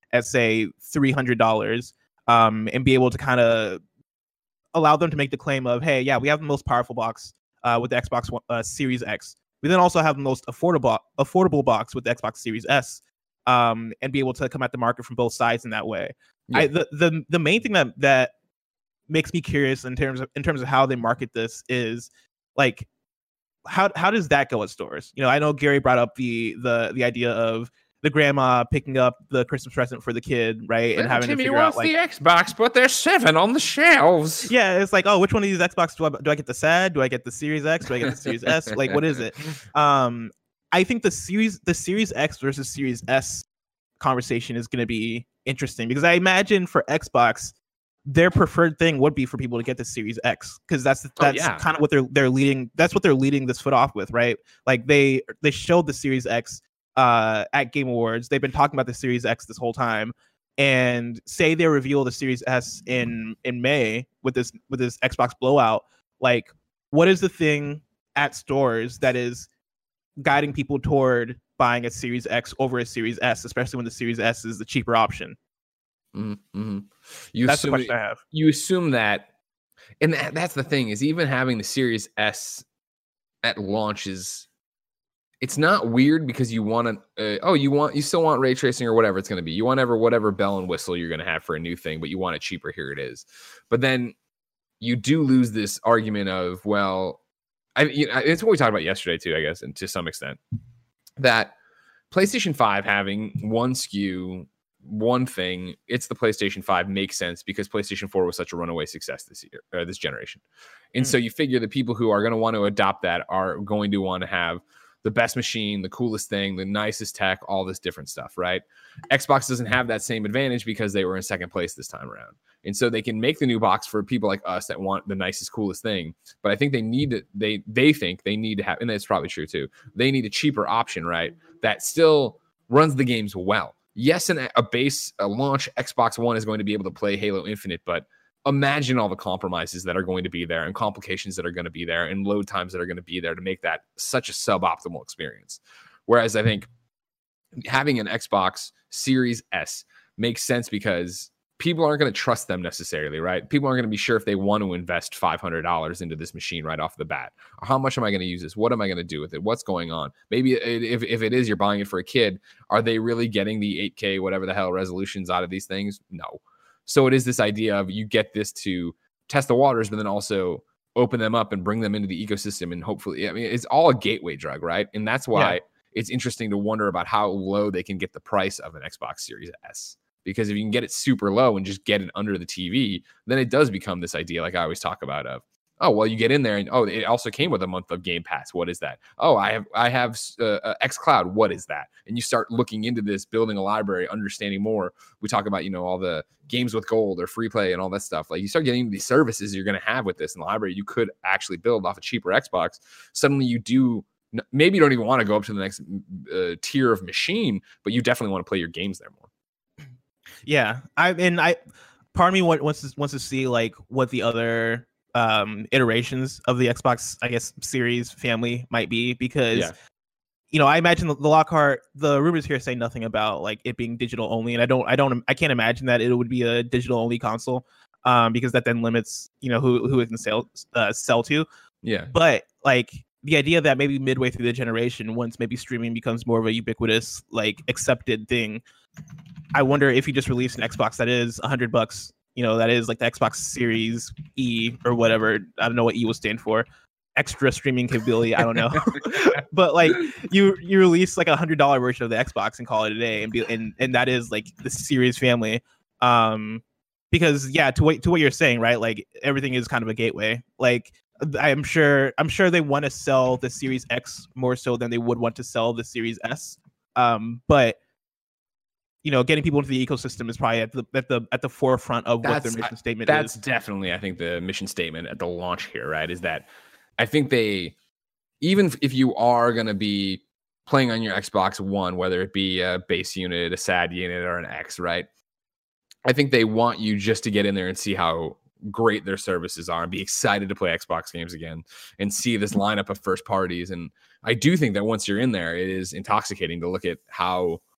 at say $300, and be able to kind of allow them to make the claim of, hey, yeah, we have the most powerful box with the Xbox Series X. We then also have the most affordable box with the Xbox Series S, and be able to come at the market from both sides in that way. Yeah. The main thing that makes me curious in terms of how they market this is like, how does that go at stores? You know, I know Gary brought up the idea of the grandma picking up the Christmas present for the kid, right? And having Timmy to figure out like the Xbox, but there's 7 on the shelves. Yeah, it's like, oh, which one of these Xbox do I get the SAD? Do I get the Series X? Do I get the Series S? Like, what is it? I think the Series X versus Series S conversation is going to be interesting, because I imagine for Xbox, their preferred thing would be for people to get the Series X, because that's kind of what they're leading. That's what they're leading this foot off with, right? Like they showed the Series X at Game Awards. They've been talking about the Series X this whole time, and say they reveal the Series S in May with this Xbox blowout. Like, what is the thing at stores that is guiding people toward buying a Series X over a Series S, especially when the Series S is the cheaper option? Mm-hmm. That's the question I have. You assume that, and that's the thing, is even having the Series S at launch is, it's not weird, because you want to, you still want ray tracing or whatever it's going to be. You want whatever bell and whistle you're going to have for a new thing, but you want it cheaper. Here it is. But then you do lose this argument of, well, it's what we talked about yesterday too, I guess, and to some extent, that PlayStation 5 having one SKU, one thing, it's the PlayStation 5 makes sense because PlayStation 4 was such a runaway success this generation. And so you figure the people who are going to want to adopt that are going to want to have the best machine, the coolest thing, the nicest tech, all this different stuff, right? Xbox doesn't have that same advantage because they were in second place this time around. And so they can make the new box for people like us that want the nicest, coolest thing. But I think they need to, they think they need to have, and that's probably true too, they need a cheaper option, right? That still runs the games well. Yes, and a launch Xbox One is going to be able to play Halo Infinite, but imagine all the compromises that are going to be there and complications that are going to be there and load times that are going to be there to make that such a suboptimal experience. Whereas I think having an Xbox Series S makes sense because people aren't going to trust them necessarily, right? People aren't going to be sure if they want to invest $500 into this machine right off the bat. Or how much am I going to use this? What am I going to do with it? What's going on? Maybe if it is you're buying it for a kid, are they really getting the 8K, whatever the hell resolutions out of these things? No. So it is this idea of you get this to test the waters, but then also open them up and bring them into the ecosystem. And hopefully, I mean, it's all a gateway drug, right? And that's why it's interesting to wonder about how low they can get the price of an Xbox Series S. Because if you can get it super low and just get it under the TV, then it does become this idea, like I always talk about, of, oh, well, you get in there and, oh, it also came with a month of Game Pass. What is that? Oh, I have xCloud. What is that? And you start looking into this, building a library, understanding more. We talk about, all the games with gold or free play and all that stuff. Like, you start getting these services you're going to have with this in the library you could actually build off a cheaper Xbox. Suddenly you do, maybe you don't even want to go up to the next tier of machine, but you definitely want to play your games there more. Yeah, part of me wants to see like what the other iterations of the Xbox, I guess, series family might be, because I imagine the Lockhart, the rumors here say nothing about like it being digital only, and I can't imagine that it would be a digital only console, because that then limits who it can sell to. Yeah, but like the idea that maybe midway through the generation, once maybe streaming becomes more of a ubiquitous, like, accepted thing, I wonder if you just release an Xbox that is $100, that is like the Xbox Series E or whatever. I don't know what E will stand for. Extra streaming capability. I don't know. But like you release like $100 version of the Xbox and call it a day, and that is like the Series family. Because to what you're saying, right? Like everything is kind of a gateway. Like I'm sure they want to sell the Series X more so than they would want to sell the Series S. But getting people into the ecosystem is probably at the forefront of what their mission statement is. That's definitely, I think, the mission statement at the launch here, right? Is that I think they, even if you are going to be playing on your Xbox One, whether it be a base unit, a SAD unit, or an X, right? I think they want you just to get in there and see how great their services are and be excited to play Xbox games again and see this lineup of first parties. And I do think that once you're in there, it is intoxicating to look at how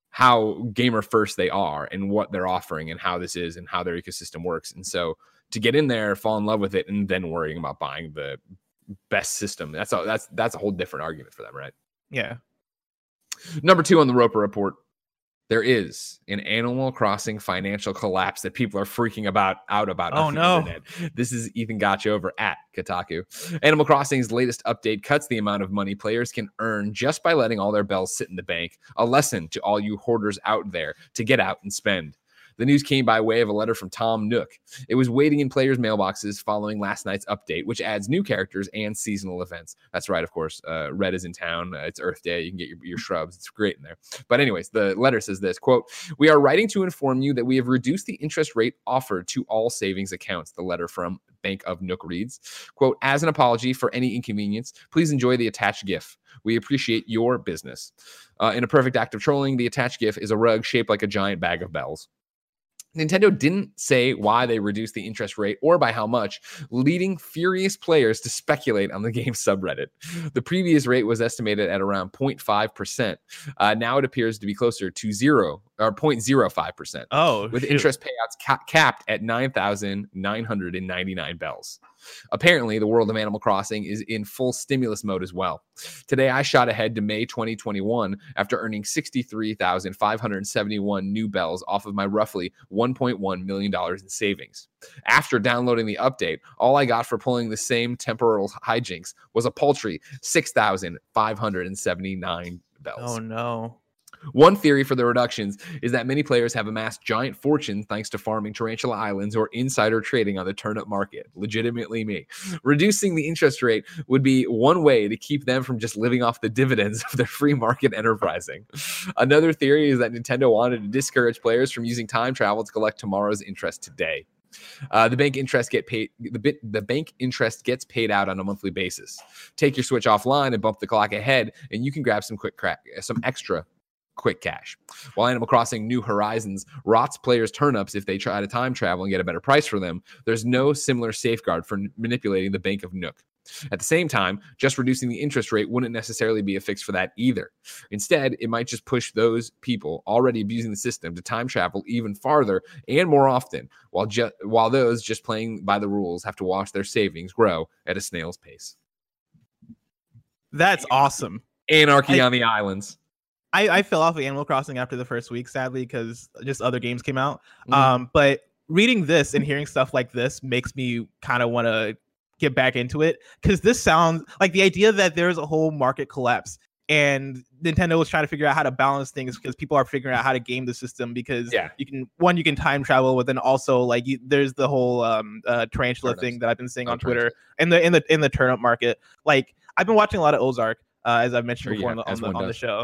how gamer first they are and what they're offering and how this is and how their ecosystem works. And so to get in there, fall in love with it, and then worrying about buying the best system, that's a whole different argument for them, right? Yeah. Number 2 on the Roper Report. There is an Animal Crossing financial collapse that people are freaking out about. Oh, no. Internet. This is Ethan Gotch over at Kotaku. Animal Crossing's latest update cuts the amount of money players can earn just by letting all their bells sit in the bank. A lesson to all you hoarders out there to get out and spend. The news came by way of a letter from Tom Nook. It was waiting in players' mailboxes following last night's update, which adds new characters and seasonal events. That's right, of course. Red is in town. It's Earth Day. You can get your shrubs. It's great in there. But anyways, the letter says this, quote, "We are writing to inform you that we have reduced the interest rate offered to all savings accounts." The letter from Bank of Nook reads, quote, "As an apology for any inconvenience, please enjoy the attached GIF. We appreciate your business." In a perfect act of trolling, the attached GIF is a rug shaped like a giant bag of bells. Nintendo didn't say why they reduced the interest rate or by how much, leading furious players to speculate on the game's subreddit. The previous rate was estimated at around 0.5%. Now it appears to be closer to 0.05%. Oh, with interest payouts capped at 9,999 bells. Apparently, the world of Animal Crossing is in full stimulus mode as well. Today, I shot ahead to May 2021 after earning 63,571 new bells off of my roughly $1.1 million in savings. After downloading the update, all I got for pulling the same temporal hijinks was a paltry 6,579 bells. Oh, no. One theory for the reductions is that many players have amassed giant fortunes thanks to farming Tarantula Islands or insider trading on the turnip market. Legitimately me. Reducing the interest rate would be one way to keep them from just living off the dividends of their free market enterprising. Another theory is that Nintendo wanted to discourage players from using time travel to collect tomorrow's interest today. The bank interest gets paid out on a monthly basis. Take your Switch offline and bump the clock ahead, and you can grab some extra quick cash. While Animal Crossing New Horizons rots players' turnips if they try to time travel and get a better price for them, there's no similar safeguard for manipulating the Bank of Nook. At the same time, just reducing the interest rate wouldn't necessarily be a fix for that either. Instead, it might just push those people already abusing the system to time travel even farther and more often, while those just playing by the rules have to watch their savings grow at a snail's pace. That's awesome. Anarchy on the islands. I fell off of Animal Crossing after the first week, sadly, because just other games came out. Mm. But reading this and hearing stuff like this makes me kind of want to get back into it, because this sounds like the idea that there's a whole market collapse and Nintendo was trying to figure out how to balance things because people are figuring out how to game the system, because you can time travel, but then also like there's the whole tarantula thing that I've been seeing on Twitter in the turnip market. Like I've been watching a lot of Ozark, as I've mentioned before on the show.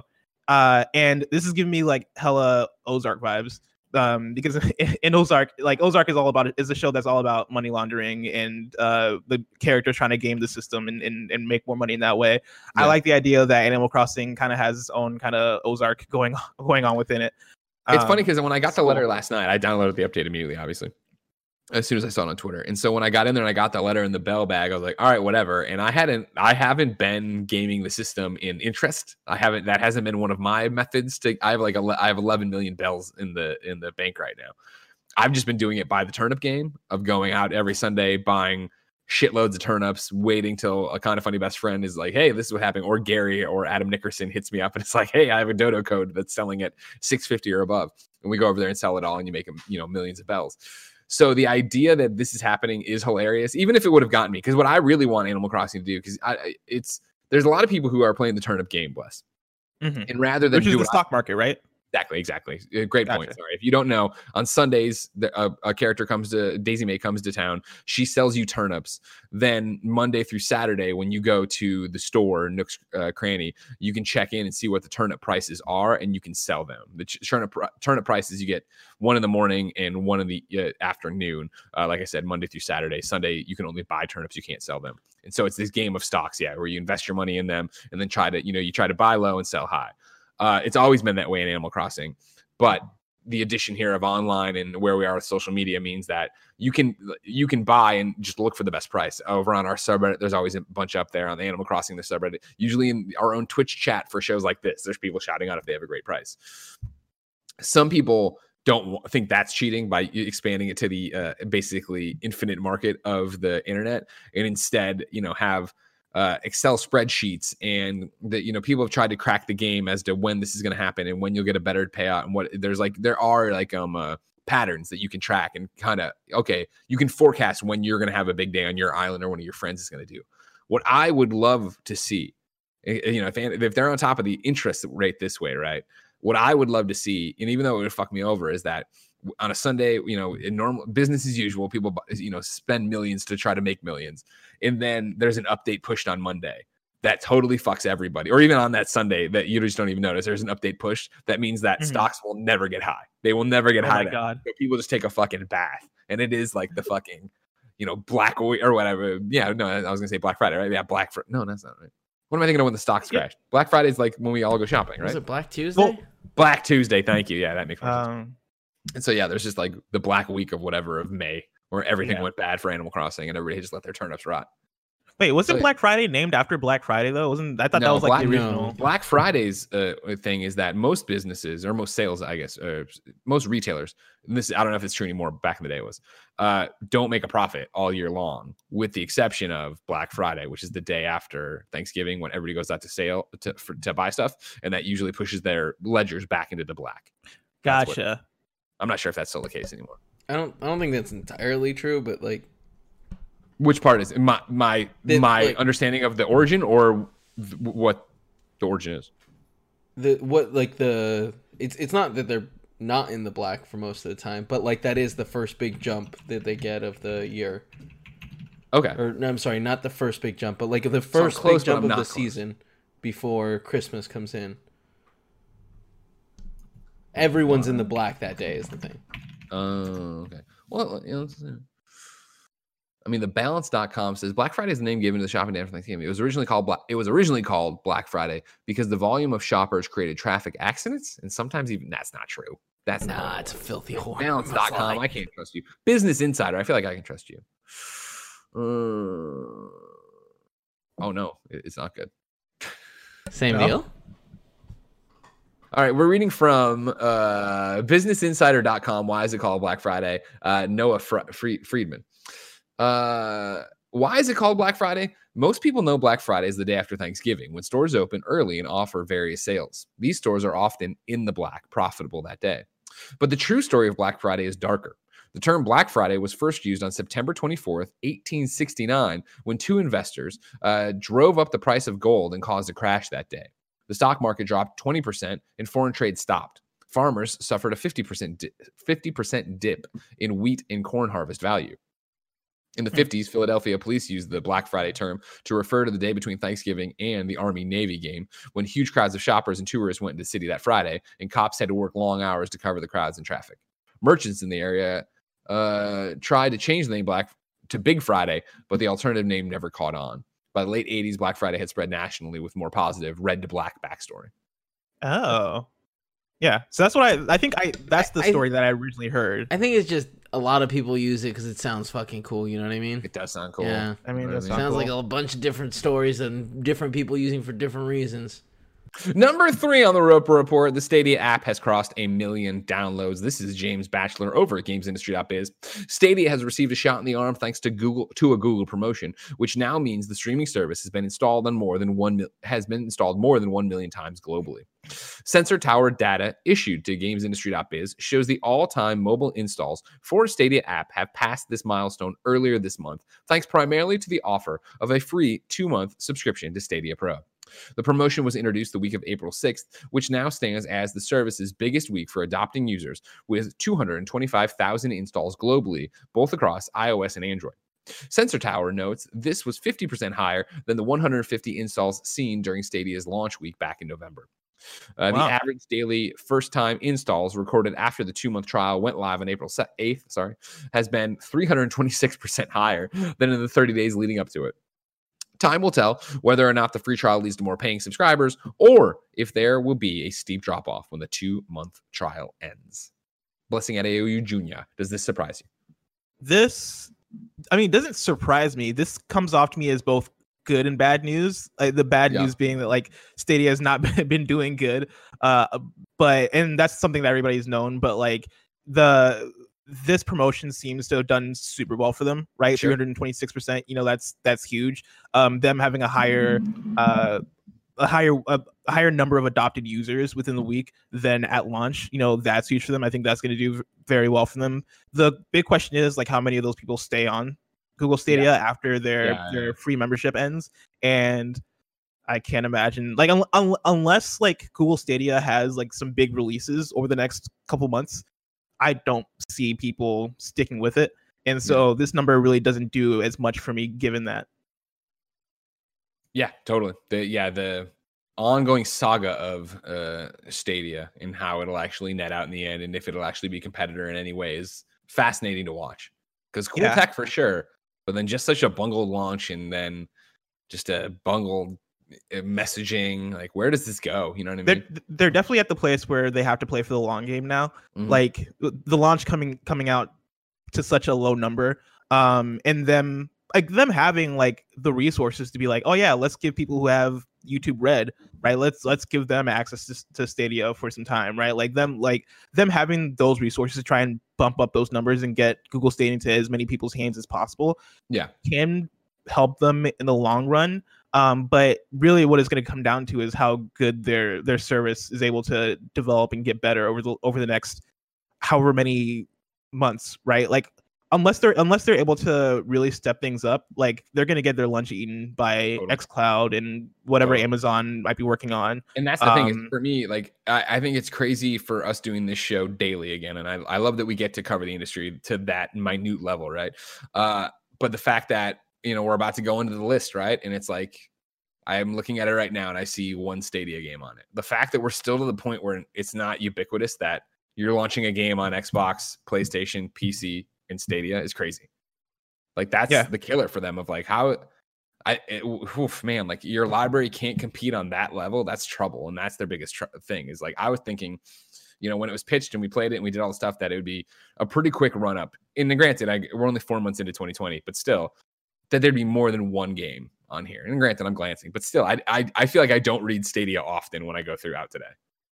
And this is giving me like hella Ozark vibes, because in Ozark, like Ozark is a show that's all about money laundering and the characters trying to game the system and make more money in that way. I like the idea that Animal Crossing kind of has its own kind of Ozark going on within it. It's funny because when I got the letter last night, I downloaded the update immediately, obviously, as soon as I saw it on Twitter. And so when I got in there and I got that letter in the bell bag, I was like, all right, whatever. And I haven't been gaming the system in interest. That hasn't been one of my methods I have 11 million bells in the bank right now. I've just been doing it by the turnip game of going out every Sunday, buying shitloads of turnips, waiting till a Kind of Funny best friend is like, hey, this is what happened. Or Gary or Adam Nickerson hits me up and it's like, hey, I have a dodo code that's selling at $6.50 or above. And we go over there and sell it all and you make them, millions of bells. So the idea that this is happening is hilarious, even if it would have gotten me. Because what I really want Animal Crossing to do, because there's a lot of people who are playing the turnip game, Bless. Mm-hmm. And rather than which is the stock market, right? Exactly. Great point. Sorry. If you don't know, on Sundays, a character Daisy May comes to town. She sells you turnips. Then Monday through Saturday, when you go to the store, Nook's Cranny, you can check in and see what the turnip prices are, and you can sell them. The turnip prices, you get one in the morning and one in the afternoon. Like I said, Monday through Saturday. Sunday, you can only buy turnips. You can't sell them. And so it's this game of stocks, where you invest your money in them and then you try to buy low and sell high. It's always been that way in Animal Crossing, but the addition here of online and where we are with social media means that you can buy and just look for the best price. Over on our subreddit, there's always a bunch up there on the Animal Crossing, the subreddit. Usually in our own Twitch chat for shows like this, there's people shouting out if they have a great price. some people don't think that's cheating by expanding it to the basically infinite market of the internet, and instead, have Excel spreadsheets, and that people have tried to crack the game as to when this is going to happen and when you'll get a better payout, and what there are patterns that you can track, and kind of you can forecast when you're going to have a big day on your island or one of your friends is going to do. What I would love to see, if they're on top of the interest rate this way, right? What I would love to see, and even though it would fuck me over, is that on a Sunday, in normal business as usual, people, spend millions to try to make millions. And then there's an update pushed on Monday that totally fucks everybody. Or even on that Sunday that you just don't even notice, there's an update pushed. That means that stocks will never get high. They will never get high. Oh my God. So people just take a fucking bath. And it is like the fucking, Black or whatever. Yeah, no, I was going to say Black Friday, right? Yeah, Black Friday. No, that's not right. What am I thinking of when the stocks crash? Black Friday is like when we all go shopping, right? Was it Black Tuesday? Well, Black Tuesday. Thank you. Yeah, that makes sense. And so, yeah, there's just like the Black Week of May where everything went bad for Animal Crossing and everybody just let their turnips rot. Wait, wasn't Black Friday named after Black Friday though? I thought that was like the original. Black Friday's thing is that most businesses or most sales, I guess, most retailers, and this, I don't know if it's true anymore, back in the day was, don't make a profit all year long, with the exception of Black Friday, which is the day after Thanksgiving when everybody goes out to sale to buy stuff, and that usually pushes their ledgers back into the black. Gotcha. I'm not sure if that's still the case anymore. I don't think that's entirely true, but like, which part is my understanding of the origin, or what the origin is? It's not that they're not in the black for most of the time, but like that is the first big jump that they get of the year. Okay. Or no, I'm sorry, not the first big jump, but like the first big jump of the season before Christmas comes in. Everyone's in the black that day is the thing. Oh, okay. Well, I mean, the balance.com says Black Friday is the name given to the shopping day after Thanksgiving. It was originally called Black Friday because the volume of shoppers created traffic accidents, and sometimes even that's not true. That's not. It's a filthy whore. Balance.com, I can't trust you. Business Insider, I feel like I can trust you. Oh no, it's not good. Same deal. All right, we're reading from businessinsider.com. Why is it called Black Friday? Noah Friedman. Why is it called Black Friday? Most people know Black Friday is the day after Thanksgiving, when stores open early and offer various sales. These stores are often in the black, profitable that day. But the true story of Black Friday is darker. The term Black Friday was first used on September 24th, 1869, when two investors drove up the price of gold and caused a crash that day. The stock market dropped 20% and foreign trade stopped. Farmers suffered a 50% dip in wheat and corn harvest value. In the 50s, Philadelphia police used the Black Friday term to refer to the day between Thanksgiving and the Army-Navy game, when huge crowds of shoppers and tourists went into the city that Friday, and cops had to work long hours to cover the crowds and traffic. Merchants in the area tried to change the name to Big Friday, but the alternative name never caught on. By the late 80s, Black Friday had spread nationally with more positive red to black backstory. Oh. Yeah. So that's what I think that's the story that I originally heard. I think it's just a lot of people use it because it sounds fucking cool. You know what I mean? It does sound cool. Yeah. I mean, it sounds like a bunch of different stories and different people using for different reasons. Number 3 on the Roper Report, the Stadia app has crossed 1 million downloads. This is James Batchelor over at GamesIndustry.biz. Stadia has received a shot in the arm thanks to a Google promotion, which now means the streaming service has been installed more than 1 million times globally. Sensor Tower data issued to GamesIndustry.biz shows the all-time mobile installs for Stadia app have passed this milestone earlier this month, thanks primarily to the offer of a free 2-month subscription to Stadia Pro. The promotion was introduced the week of April 6th, which now stands as the service's biggest week for adopting users, with 225,000 installs globally, both across iOS and Android. Sensor Tower notes this was 50% higher than the 150 installs seen during Stadia's launch week back in November. The average daily first-time installs recorded after the 2-month trial went live on April 8th, has been 326% higher than in the 30 days leading up to it. Time will tell whether or not the free trial leads to more paying subscribers, or if there will be a steep drop-off when the 2-month trial ends. Blessing at AOU Junior. Does this surprise you? This, I mean, doesn't surprise me. This comes off to me as both good and bad news. Like the bad news being that like Stadia has not been doing good, and that's something that everybody's known. But like this promotion seems to have done super well for them, right? 326%. You know, that's huge. Them having a higher number of adopted users within the week than at launch, you know, that's huge for them. I think that's going to do very well for them. The big question is like how many of those people stay on Google Stadia after their free membership ends. And I can't imagine like unless like Google Stadia has like some big releases over the next couple months, I don't see people sticking with it. And so this number really doesn't do as much for me given that. Yeah, totally. The ongoing saga of Stadia and how it'll actually net out in the end, and if it'll actually be a competitor in any way, is fascinating to watch. Because cool tech for sure, but then just such a bungled launch, and then just a bungled messaging. Like, where does this go? You know what I mean? They're definitely at the place where they have to play for the long game now. Like the launch coming out to such a low number, and them having like the resources to be like, oh yeah, let's give people who have YouTube Red, right? Let's give them access to Stadia for some time, right? Like them having those resources to try and bump up those numbers and get Google Stadia into as many people's hands as possible. Yeah, can help them in the long run. But really, what it's going to come down to is how good their service is able to develop and get better over the next however many months, right? Like unless they're able to really step things up, like they're going to get their lunch eaten by xCloud and whatever Amazon might be working on. And that's the thing is, for me, like I think it's crazy for us doing this show daily again, and I love that we get to cover the industry to that minute level, right? But the fact that, you know, we're about to go into the list, right? And it's like, I'm looking at it right now and I see one Stadia game on it. The fact that we're still to the point where it's not ubiquitous, that you're launching a game on Xbox, PlayStation, PC, and Stadia is crazy. Like that's the killer for them of like how man, like your library can't compete on that level. That's trouble. And that's their biggest thing is like, I was thinking, you know, when it was pitched and we played it and we did all the stuff, that it would be a pretty quick run up. And then granted, we're only 4 months into 2020, but still that there'd be more than one game on here. And granted, I'm glancing, but still, I feel like I don't read Stadia often when I go throughout today.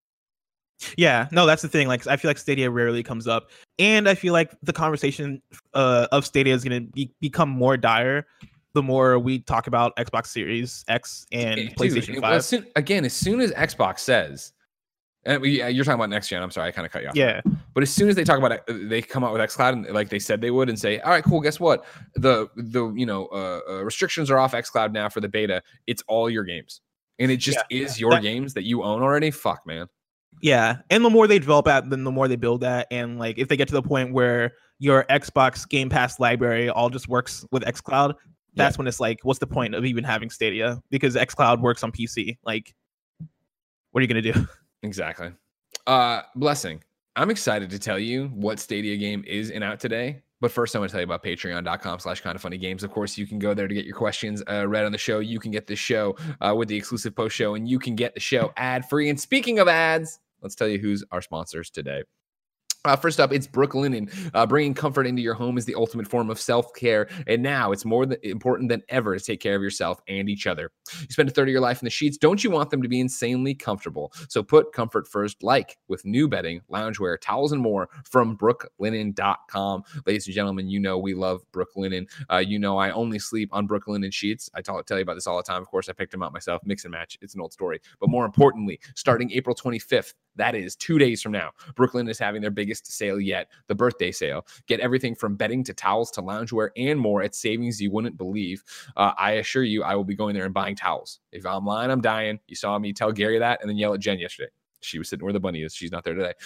Yeah, no, that's the thing. Like, I feel like Stadia rarely comes up, and I feel like the conversation of Stadia is going to become more dire the more we talk about Xbox Series X and PlayStation 5. Well, as soon as Xbox says, and you're talking about next gen. I'm sorry, I kind of cut you off. Yeah, but as soon as they talk about it, they come out with xCloud, and like they said they would, and say, all right, cool. Guess what? The restrictions are off xCloud now for the beta. It's all your games, and it just is your games that you own already. Fuck, man. Yeah, and the more they develop at, then the more they build that, and like if they get to the point where your Xbox Game Pass library all just works with xCloud, that's when it's like, what's the point of even having Stadia? Because xCloud works on PC. Like, what are you gonna do? Exactly. Blessing, I'm excited to tell you what Stadia game is in out today. But first, I want to tell you about patreon.com/kindoffunnygames. Of course, you can go there to get your questions read on the show. You can get the show with the exclusive post show, and you can get the show ad free. And speaking of ads, let's tell you who's our sponsors today. First up, it's Brooklinen. Bringing comfort into your home is the ultimate form of self-care, and now it's more important than ever to take care of yourself and each other. You spend a third of your life in the sheets. Don't you want them to be insanely comfortable? So put comfort first, like with new bedding, loungewear, towels, and more from brooklinen.com. Ladies and gentlemen, you know we love Brooklinen. You know I only sleep on Brooklinen sheets. I tell you about this all the time. Of course, I picked them out myself. Mix and match. It's an old story. But more importantly, starting April 25th, that is 2 days from now, Brooklinen is having their biggest sale yet, the birthday sale. Get everything from bedding to towels to loungewear and more at savings you wouldn't believe. I assure you, I will be going there and buying towels. If I'm lying, I'm dying. You saw me tell Gary that and then yell at Jen yesterday. She was sitting where the bunny is. She's not there today.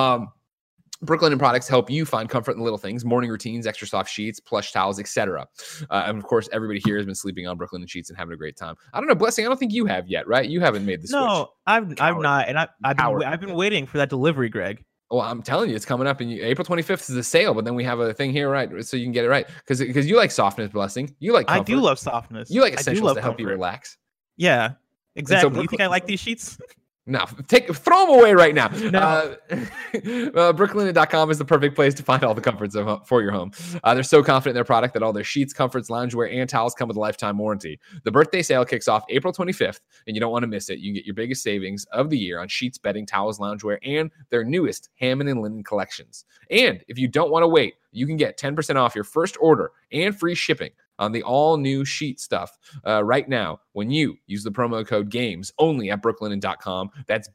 Brooklinen products help you find comfort in the little things: morning routines, extra soft sheets, plush towels, etc. And of course, everybody here has been sleeping on Brooklinen sheets and having a great time. I don't know, Blessing, I don't think you have yet, right? You haven't made the switch. No, I've not, and I've been waiting for that delivery, Greg. Well, I'm telling you, it's coming up, and April 25th is a sale, but then we have a thing here, right? So you can get it right, because you like softness, Blessing. You like comfort. I do love softness. You like essentials to help you relax. Yeah, exactly. So you think I like these sheets? No, throw them away right now. No. Brooklinen.com is the perfect place to find all the comforts for your home. They're so confident in their product that all their sheets, comforts, loungewear, and towels come with a lifetime warranty. The birthday sale kicks off April 25th, and you don't want to miss it. You can get your biggest savings of the year on sheets, bedding, towels, loungewear, and their newest Hammond and Linen collections. And if you don't want to wait, you can get 10% off your first order and free shipping on the all-new sheet stuff right now when you use the promo code GAMES only at brooklinen.com. That's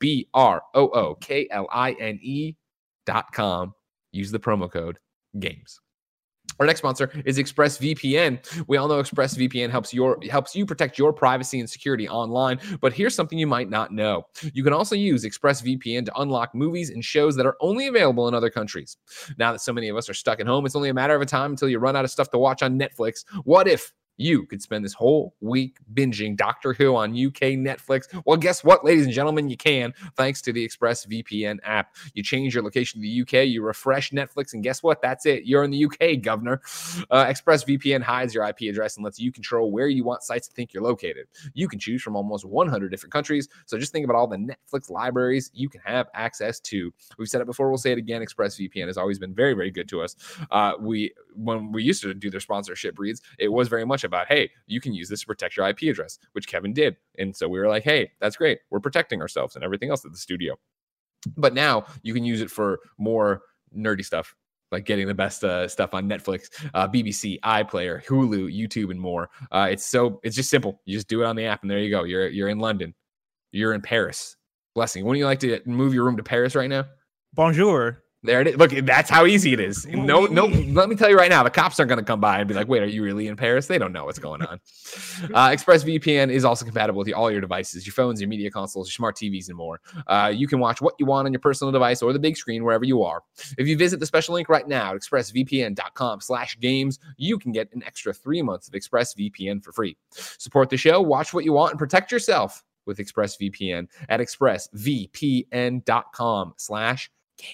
BROOKLINE.com. Use the promo code GAMES. Our next sponsor is ExpressVPN. We all know ExpressVPN helps you protect your privacy and security online, but here's something you might not know. You can also use ExpressVPN to unlock movies and shows that are only available in other countries. Now that so many of us are stuck at home, it's only a matter of time until you run out of stuff to watch on Netflix. What if you could spend this whole week binging Doctor Who on UK Netflix? Well, guess what, ladies and gentlemen? You can, thanks to the ExpressVPN app. You change your location to the UK, you refresh Netflix, and guess what? That's it. You're in the UK, governor. ExpressVPN hides your IP address and lets you control where you want sites to think you're located. You can choose from almost 100 different countries, so just think about all the Netflix libraries you can have access to. We've said it before, we'll say it again. ExpressVPN has always been very, very good to us. When we used to do their sponsorship reads, it was very much about, hey, you can use this to protect your IP address, which Kevin did. And so we were like, hey, that's great. We're protecting ourselves and everything else at the studio. But now you can use it for more nerdy stuff, like getting the best stuff on Netflix, BBC, iPlayer, Hulu, YouTube, and more. It's just simple. You just do it on the app, and there you go. You're in London. You're in Paris. Blessing. Wouldn't you like to move your room to Paris right now? Bonjour. There it is. Look, that's how easy it is. No. Let me tell you right now, the cops aren't going to come by and be like, wait, are you really in Paris? They don't know what's going on. ExpressVPN is also compatible with all your devices, your phones, your media consoles, your smart TVs, and more. You can watch what you want on your personal device or the big screen, wherever you are. If you visit the special link right now at expressvpn.com/games, you can get an extra 3 months of ExpressVPN for free. Support the show, watch what you want, and protect yourself with ExpressVPN at expressvpn.com/games.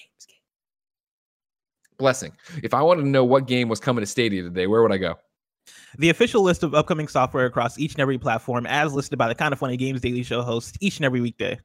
Blessing. If I wanted to know what game was coming to Stadia today, where would I go? The official list of upcoming software across each and every platform, as listed by the Kind of Funny Games Daily Show host each and every weekday.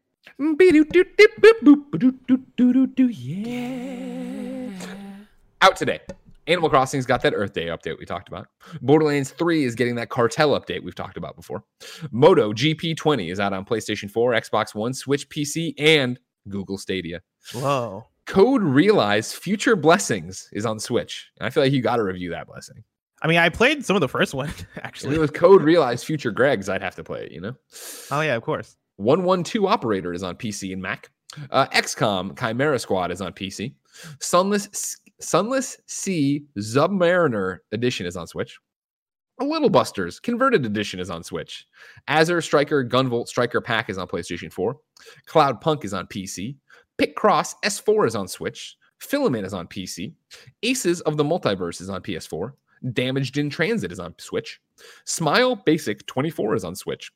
Yeah. Out today. Animal Crossing's got that Earth Day update we talked about. Borderlands 3 is getting that cartel update we've talked about before. Moto GP20 is out on PlayStation 4, Xbox One, Switch, PC, and Google Stadia. Whoa. Code Realize Future Blessings is on Switch. And I feel like you got to review that, Blessing. I mean, I played some of the first one, actually. If it was Code Realize Future Gregs, I'd have to play it, you know? Oh, yeah, of course. 112 Operator is on PC and Mac. XCOM Chimera Squad is on PC. Sunless Sea Submariner Edition is on Switch. Little Busters Converted Edition is on Switch. Azure Striker Gunvolt Striker Pack is on PlayStation 4. Cloud Punk is on PC. Picross S4 is on Switch. Filament is on PC. Aces of the Multiverse is on PS4. Damaged in Transit is on Switch. Smile Basic 24 is on Switch.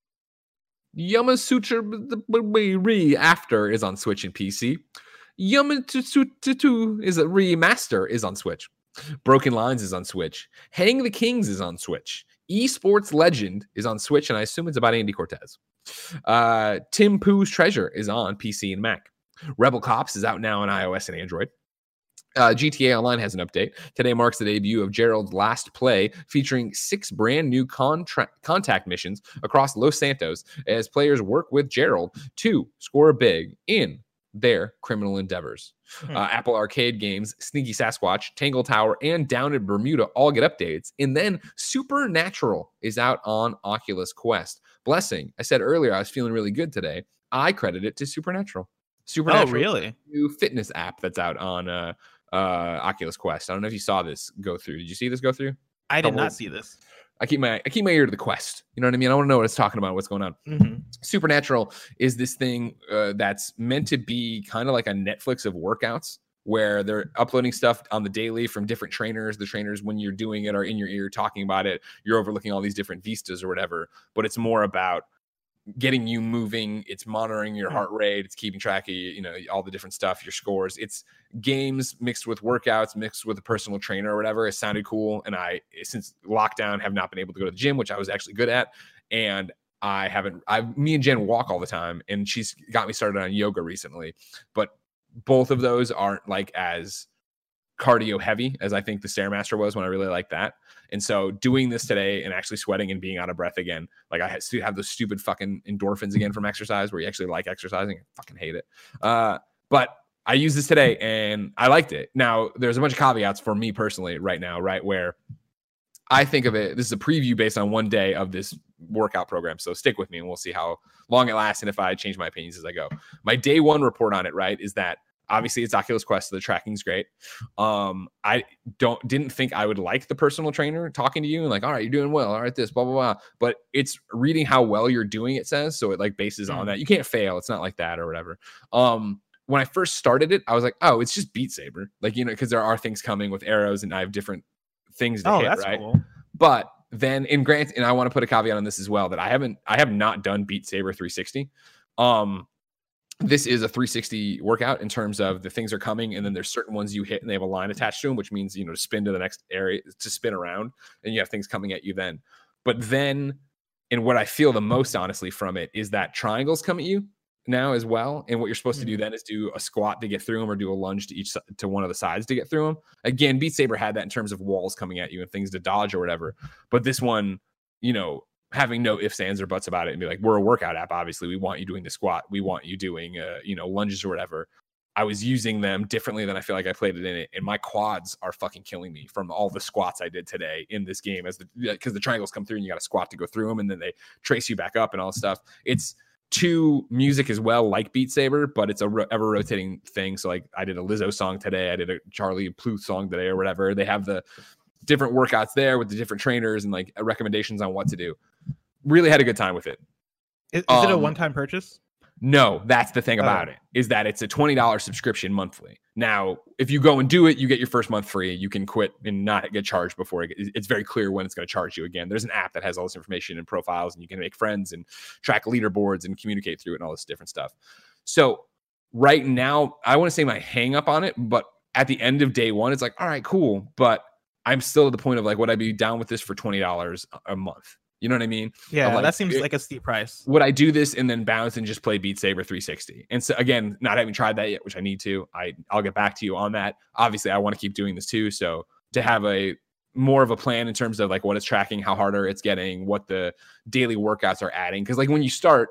Yamasutra After is on Switch and PC. Yamasutra is a remaster is on Switch. Broken Lines is on Switch. Hang the Kings is on Switch. Esports Legend is on Switch, and I assume it's about Andy Cortez. Tim Pooh's Treasure is on PC and Mac. Rebel Cops is out now on iOS and Android. GTA Online has an update. Today marks the debut of Gerald's Last Play, featuring 6 brand new contact missions across Los Santos as players work with Gerald to score big in their criminal endeavors. Apple Arcade games, Sneaky Sasquatch, Tangle Tower, and Down in Bermuda all get updates. And then Supernatural is out on Oculus Quest. Blessing, I said earlier I was feeling really good today. I credit it to Supernatural. Supernatural, oh, really? New fitness app that's out on Oculus Quest. I don't know if you saw this go through. Did you see this go through? I did not see this. I keep my ear to the Quest. You know what I mean? I want to know what it's talking about, what's going on. Mm-hmm. Supernatural is this thing that's meant to be kind of like a Netflix of workouts, where they're uploading stuff on the daily from different trainers. The trainers, when you're doing it, are in your ear talking about it. You're overlooking all these different vistas or whatever, but it's more about getting you moving. It's monitoring your heart rate. It's keeping track of, all the different stuff, your scores. It's games mixed with workouts, mixed with a personal trainer or whatever. It sounded cool. And I, since lockdown, have not been able to go to the gym, which I was actually good at. And me and Jen walk all the time, and she's got me started on yoga recently, but both of those aren't like as cardio heavy as I think the Stairmaster was when I really liked that. And so doing this today and actually sweating and being out of breath again, like I have those stupid fucking endorphins again from exercise where you actually like exercising. I fucking hate it. But I used this today and I liked it. Now there's a bunch of caveats for me personally right now, right? Where I think of it, this is a preview based on one day of this workout program. So stick with me and we'll see how long it lasts and if I change my opinions as I go. My day one report on it, right, is that obviously it's Oculus Quest, so the tracking's great. I didn't think I would like the personal trainer talking to you and like, all right, you're doing well. All right, this, blah, blah, blah. But it's reading how well you're doing, it says. So it like bases on that. You can't fail. It's not like that or whatever. When I first started it, I was like, oh, it's just Beat Saber. Like, you know, because there are things coming with arrows and I have different things to hit, that's right? Cool. But then and I want to put a caveat on this as well, that I have not done Beat Saber 360. This is a 360 workout in terms of the things are coming, and then there's certain ones you hit and they have a line attached to them, which means, you know, to spin to the next area, to spin around, and you have things coming at you then. But then, and what I feel the most honestly from it is that triangles come at you now as well. And what you're supposed to do then is do a squat to get through them or do a lunge to one of the sides to get through them. Again, Beat Saber had that in terms of walls coming at you and things to dodge or whatever. But this one, you know, having no ifs, ands, or buts about it and be like, we're a workout app. Obviously, we want you doing the squat. We want you doing, you know, lunges or whatever. I was using them differently than I feel like I played it in it. And my quads are fucking killing me from all the squats I did today in this game because the triangles come through and you got to squat to go through them. And then they trace you back up and all this stuff. It's to music as well, like Beat Saber, but it's a ever rotating thing. So like I did a Lizzo song today. I did a Charlie Puth song today or whatever. They have the different workouts there with the different trainers and like recommendations on what to do. Really had a good time with it. Is it a one-time purchase? No, that's the thing about it, is that it's a $20 subscription monthly. Now, if you go and do it, you get your first month free. You can quit and not get charged before it's very clear when it's going to charge you again. There's an app that has all this information and profiles, and you can make friends and track leaderboards and communicate through it and all this different stuff. So right now, I want to say my hang up on it, but at the end of day one, it's like, all right, cool. But I'm still at the point of like, would I be down with this for $20 a month? You know what I mean? Yeah, like, that seems like a steep price. Would I do this and then bounce and just play Beat Saber 360? And so again, not having tried that yet, which I need to, I'll get back to you on that. Obviously, I want to keep doing this too. So to have a more of a plan in terms of like what it's tracking, how harder it's getting, what the daily workouts are adding. Because like when you start,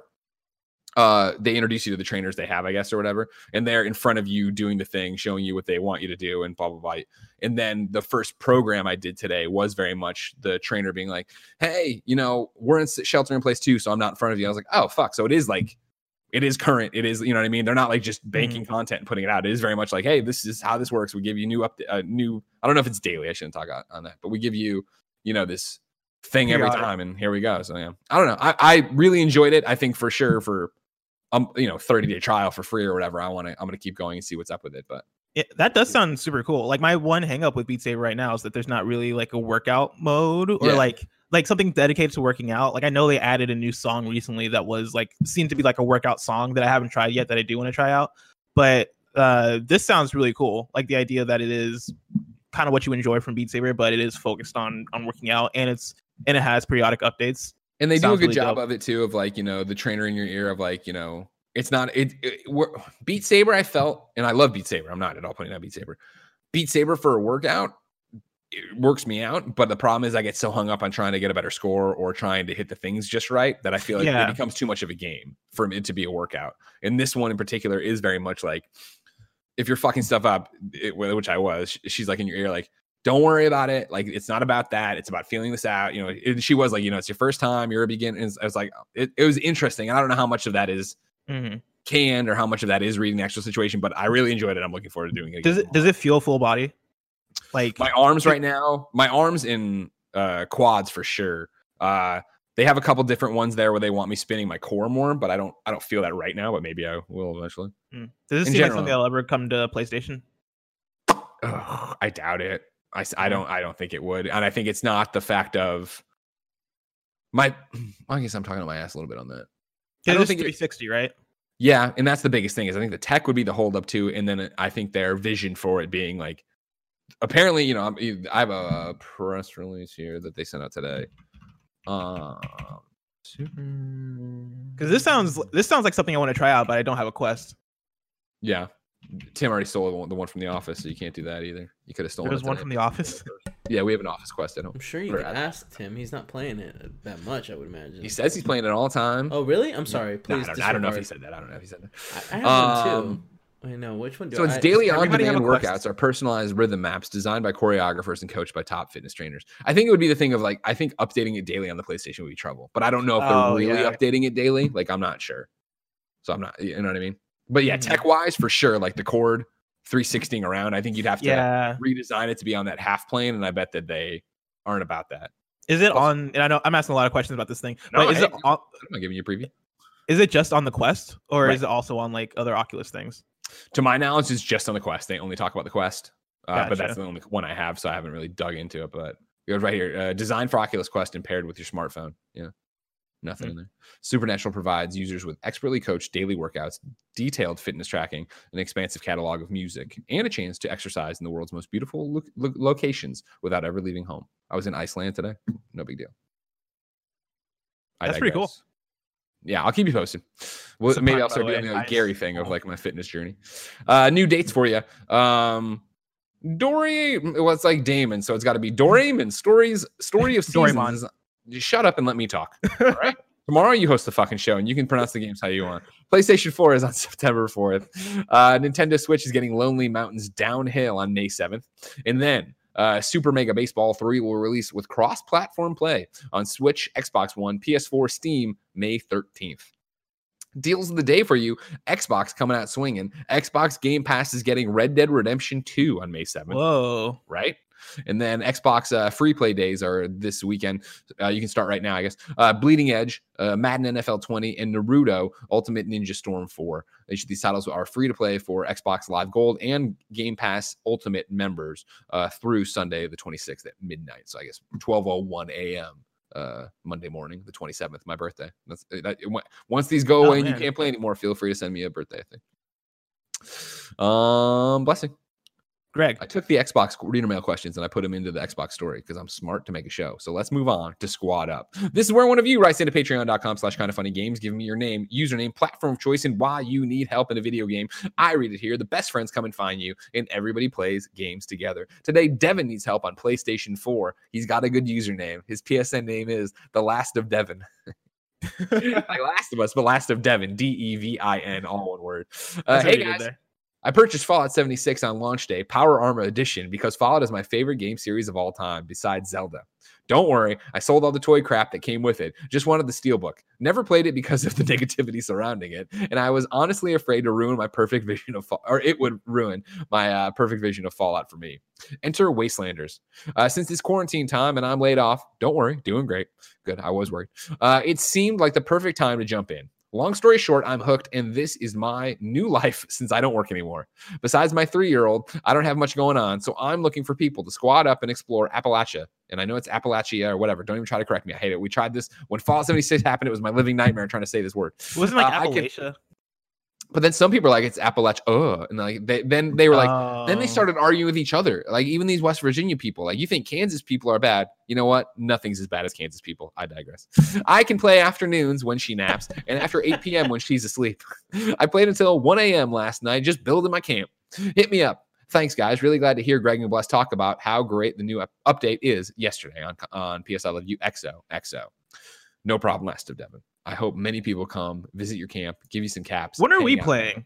they introduce you to the trainers they have, I guess, or whatever. And they're in front of you doing the thing, showing you what they want you to do and blah, blah, blah. And then the first program I did today was very much the trainer being like, hey, you know, we're in shelter in place too, so I'm not in front of you. I was like, oh, fuck. So it is like, it is current. It is, you know what I mean? They're not like just banking content and putting it out. It is very much like, hey, this is how this works. We give you new, I don't know if it's daily. I shouldn't talk on that, but we give you, you know, this thing every time. And here we go. So yeah, I don't know. I really enjoyed it. I think for sure for, you know, 30-day trial for free or whatever. I'm going to keep going and see what's up with it. But that does sound super cool. Like my one hang up with Beat Saber right now is that there's not really like a workout mode or like something dedicated to working out. Like I know they added a new song recently that was like seemed to be like a workout song that I haven't tried yet that I do want to try out. But this sounds really cool. Like the idea that it is kind of what you enjoy from Beat Saber, but it is focused on working out and it has periodic updates. And they do a good job of it too, of like, you know, the trainer in your ear of like, you know, it's not Beat Saber. I felt, and I love Beat Saber. I'm not at all putting out Beat Saber. Beat Saber for a workout, it works me out. But the problem is I get so hung up on trying to get a better score or trying to hit the things just right that I feel like it becomes too much of a game for it to be a workout. And this one in particular is very much like, if you're fucking stuff up, which I was, she's like in your ear, like, don't worry about it. Like, it's not about that. It's about feeling this out. You know, she was like, you know, it's your first time. You're a beginner. I was like, it was interesting. I don't know how much of that is canned or how much of that is reading the actual situation, but I really enjoyed it. I'm looking forward to doing it again. Does it feel full body? Like my arms right now, my arms in quads for sure. They have a couple different ones there where they want me spinning my core more, but I don't feel that right now, but maybe I will eventually. Does this seem like something that'll ever come to PlayStation? I doubt it. I don't think it would. And I think it's not the fact of I guess I'm talking to my ass a little bit on that. I don't think 360, right? Yeah, and that's the biggest thing is I think the tech would be the holdup too, and then I think their vision for it being like, apparently, you know, I have a press release here that they sent out today. Because this sounds like something I want to try out, but I don't have a Quest. Yeah. Tim already stole the one from The Office, so you can't do that either. You could have stolen There's it one today. from The Office. Yeah, we have an Office Quest at home. I'm sure you could ask Tim. He's not playing it that much, I would imagine. He says he's playing it all the time. Oh, really? I'm sorry. Please. I don't know if he said that. I don't know if he said that. I have one too. I know. Which one do so I? it's daily everybody on-demand have a workouts Quest? are personalized rhythm maps designed by choreographers and coached by top fitness trainers. I think it would be the thing of like, I think updating it daily on the PlayStation would be trouble, but I don't know if they're really updating it daily. Like, I'm not sure. So I'm not, you know what I mean? But yeah, tech-wise, for sure, like the cord 360ing around, I think you'd have to redesign it to be on that half plane, and I bet that they aren't about that. Is it on? And I know I'm asking a lot of questions about this thing, but is it on? I'm not giving you a preview. Is it just on the Quest, or is it also on like other Oculus things? To my knowledge, it's just on the Quest. They only talk about the Quest, Gotcha. but that's the only one I have, so I haven't really dug into it. But we have right here, designed for Oculus Quest and paired with your smartphone. Yeah, nothing in there. Supernatural provides users with expertly coached daily workouts, detailed fitness tracking, an expansive catalog of music, and a chance to exercise in the world's most beautiful locations without ever leaving home. I was in Iceland today. No big deal. That's pretty cool. Yeah, I'll keep you posted. Well, maybe I'll start doing a Gary thing of like my fitness journey. New dates for you. Dory, well, it's like Damon, so it's got to be Doraemon story of seasons. Just shut up and let me talk. All right. Tomorrow you host the fucking show and you can pronounce the games how you want. PlayStation 4 is on September 4th. Nintendo Switch is getting Lonely Mountains Downhill on May 7th. And then Super Mega Baseball 3 will release with cross-platform play on Switch, Xbox One, PS4, Steam, May 13th. Deals of the day for you. Xbox coming out swinging. Xbox Game Pass is getting Red Dead Redemption 2 on May 7th. Whoa. Right? And then Xbox free play days are this weekend. You can start right now, I guess. Bleeding Edge, Madden NFL 20, and Naruto Ultimate Ninja Storm 4. These titles are free to play for Xbox Live Gold and Game Pass Ultimate members through Sunday the 26th at midnight. So I guess 12:01 a.m. Monday morning, the 27th, my birthday. Once these go away and you can't play anymore, feel free to send me a birthday thing. Blessing. Greg. I took the Xbox reader mail questions and I put them into the Xbox story because I'm smart to make a show. So let's move on to Squad Up. This is where one of you writes into patreon.com/kindoffunnygames. Give me your name, username, platform of choice, and why you need help in a video game. I read it here. The best friends come and find you, and everybody plays games together. Today, Devin needs help on PlayStation 4. He's got a good username. His PSN name is The Last of Devin. Like Last of Us, but Last of Devin. DEVIN, all one word. Hey, guys. I purchased Fallout 76 on launch day, Power Armor Edition, because Fallout is my favorite game series of all time, besides Zelda. Don't worry, I sold all the toy crap that came with it. Just wanted the Steelbook. Never played it because of the negativity surrounding it, and I was honestly afraid to ruin my perfect vision of it would ruin my perfect vision of Fallout for me. Enter Wastelanders. Since it's quarantine time and I'm laid off, don't worry, doing great. Good, I was worried. It seemed like the perfect time to jump in. Long story short, I'm hooked, and this is my new life since I don't work anymore. Besides my 3-year-old, I don't have much going on, so I'm looking for people to squad up and explore Appalachia. And I know it's Appalachia or whatever. Don't even try to correct me. I hate it. We tried this. When Fallout 76 happened, it was my living nightmare trying to say this word. It wasn't like Appalachia. But then some people are like, it's Appalachia. And like then they were like, then they started arguing with each other. Like even these West Virginia people, like you think Kansas people are bad. You know what? Nothing's as bad as Kansas people. I digress. I can play afternoons when she naps and after 8 p.m. when she's asleep. I played until 1 a.m. last night, just building my camp. Hit me up. Thanks, guys. Really glad to hear Greg and Bless talk about how great the new update is yesterday on PS I Love You XO. No problem, Last of Devin. I hope many people come visit your camp, give you some caps. When are we playing?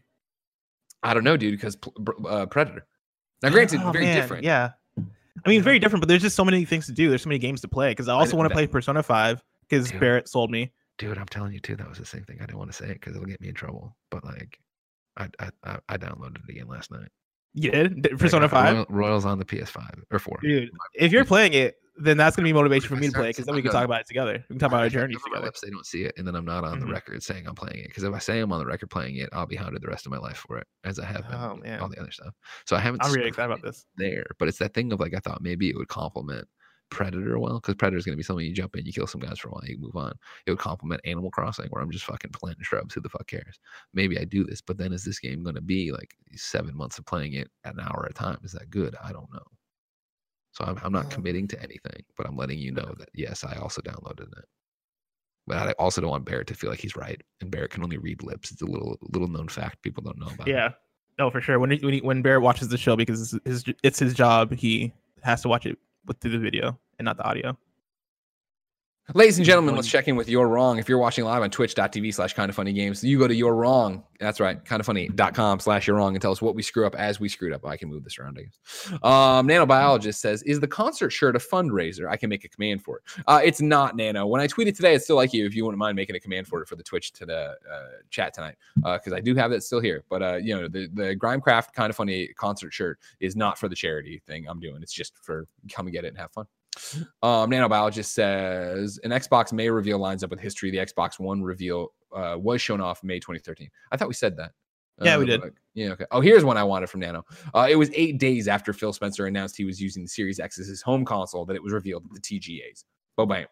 I don't know, dude, because Predator. Now, granted, very different. Yeah. I mean, very different, but there's just so many things to do. There's so many games to play because I also want to play Persona 5 because Barrett sold me. Dude, I'm telling you, too, that was the same thing. I didn't want to say it because it'll get me in trouble. But, like, I downloaded it again last night. You did? Persona 5? Royals on the PS5 or 4. Dude, if you're playing it, then that's going to be motivation for me to play because then we can talk about it together. We can talk about our journeys together. Lips, they don't see it, and then I'm not on the record saying I'm playing it. Because if I say I'm on the record playing it, I'll be hounded the rest of my life for it, as I have been all the other stuff. So I haven't. I'm really excited about this. There, but it's that thing of like I thought maybe it would complement Predator well, because Predator is going to be something you jump in, you kill some guys for a while, you move on. It would complement Animal Crossing, where I'm just fucking planting shrubs. Who the fuck cares? Maybe I do this, but then is this game going to be like 7 months of playing it at an hour at a time? Is that good? I don't know. So I'm not committing to anything, but I'm letting you know that yes, I also downloaded it. But I also don't want Barrett to feel like he's right, and Barrett can only read lips. It's a little known fact people don't know about. Yeah, no, for sure. When Barrett watches the show, because it's his job, he has to watch it through the video and not the audio. Ladies and gentlemen, let's check in with You're Wrong. If you're watching live on twitch.tv/kindoffunnygames, you go to You're Wrong. That's right, kindoffunny.com/You're Wrong and tell us what we screw up as we screwed up. I can move this around, I guess. Nanobiologist says, is the concert shirt a fundraiser? I can make a command for it. It's not, Nano. When I tweeted today, it's still like you if you wouldn't mind making a command for it for the Twitch to the chat tonight, because I do have that still here. But the Grimecraft Kind of Funny concert shirt is not for the charity thing I'm doing. It's just for come and get it and have fun. Nanobiologist says an Xbox May reveal lines up with history. The Xbox One reveal was shown off May 2013. I thought we said that. Yeah, we did. Okay. Oh, here's one I wanted from Nano. It was 8 days after Phil Spencer announced he was using the Series X as his home console that it was revealed at the TGAs. Bam.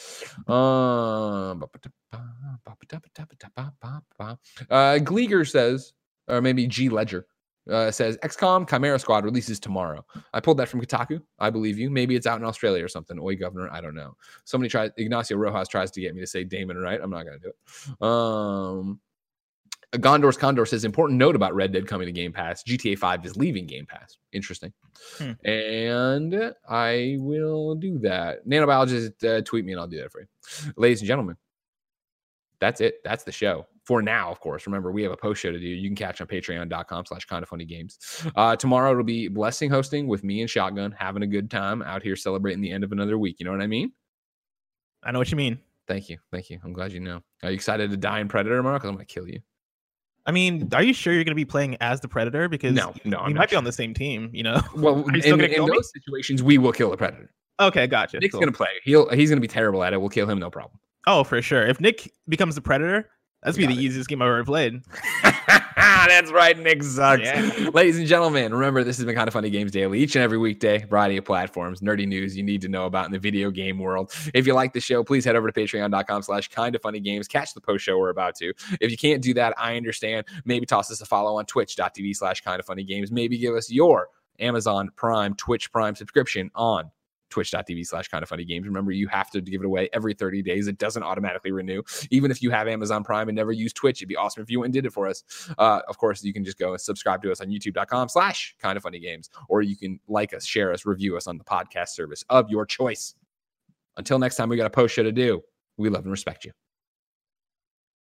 Gleeger says, or maybe G Ledger. Says XCOM Chimera Squad releases tomorrow. I pulled that from Kotaku. I believe you. Maybe it's out in Australia or something. Oi, governor. I don't know. Ignacio Rojas tries to get me to say Damon Wright. I'm not going to do it. Gondor's Condor says, important note about Red Dead coming to Game Pass. GTA 5 is leaving Game Pass. Interesting. And I will do that. Nanobiologist, tweet me and I'll do that for you. Ladies and gentlemen, that's it. That's the show. For now, of course. Remember, we have a post show to do. You can catch on patreon.com/kindoffunnygames. Tomorrow it'll be Blessing hosting with me and Shotgun, having a good time out here celebrating the end of another week. You know what I mean? I know what you mean. Thank you. I'm glad you know. Are you excited to die in Predator tomorrow? Because I'm going to kill you. I mean, are you sure you're going to be playing as the Predator? Because no, you might be on the same team, you know? Well, in those situations, we will kill the Predator. Okay, gotcha. Nick's going to play. He's going to be terrible at it. We'll kill him, no problem. Oh, for sure. If Nick becomes the Predator, that's be the easiest game I've ever played. That's right. Nick sucks. Yeah. Ladies and gentlemen, remember, this has been Kind of Funny Games Daily. Each and every weekday, variety of platforms, nerdy news you need to know about in the video game world. If you like the show, please head over to patreon.com/kindoffunnygames. Catch the post show we're about to. If you can't do that, I understand. Maybe toss us a follow on twitch.tv/kindoffunnygames. Maybe give us your Amazon Prime, Twitch Prime subscription on twitch.tv/kindoffunnygames. Remember, you have to give it away every 30 days. It doesn't automatically renew. Even if you have Amazon Prime and never use Twitch, it'd be awesome if you went and did it for us. Of course, you can just go and subscribe to us on youtube.com/kindoffunnygames, or you can like us, share us, review us on the podcast service of your choice. Until next time, we got a post show to do. We love and respect you.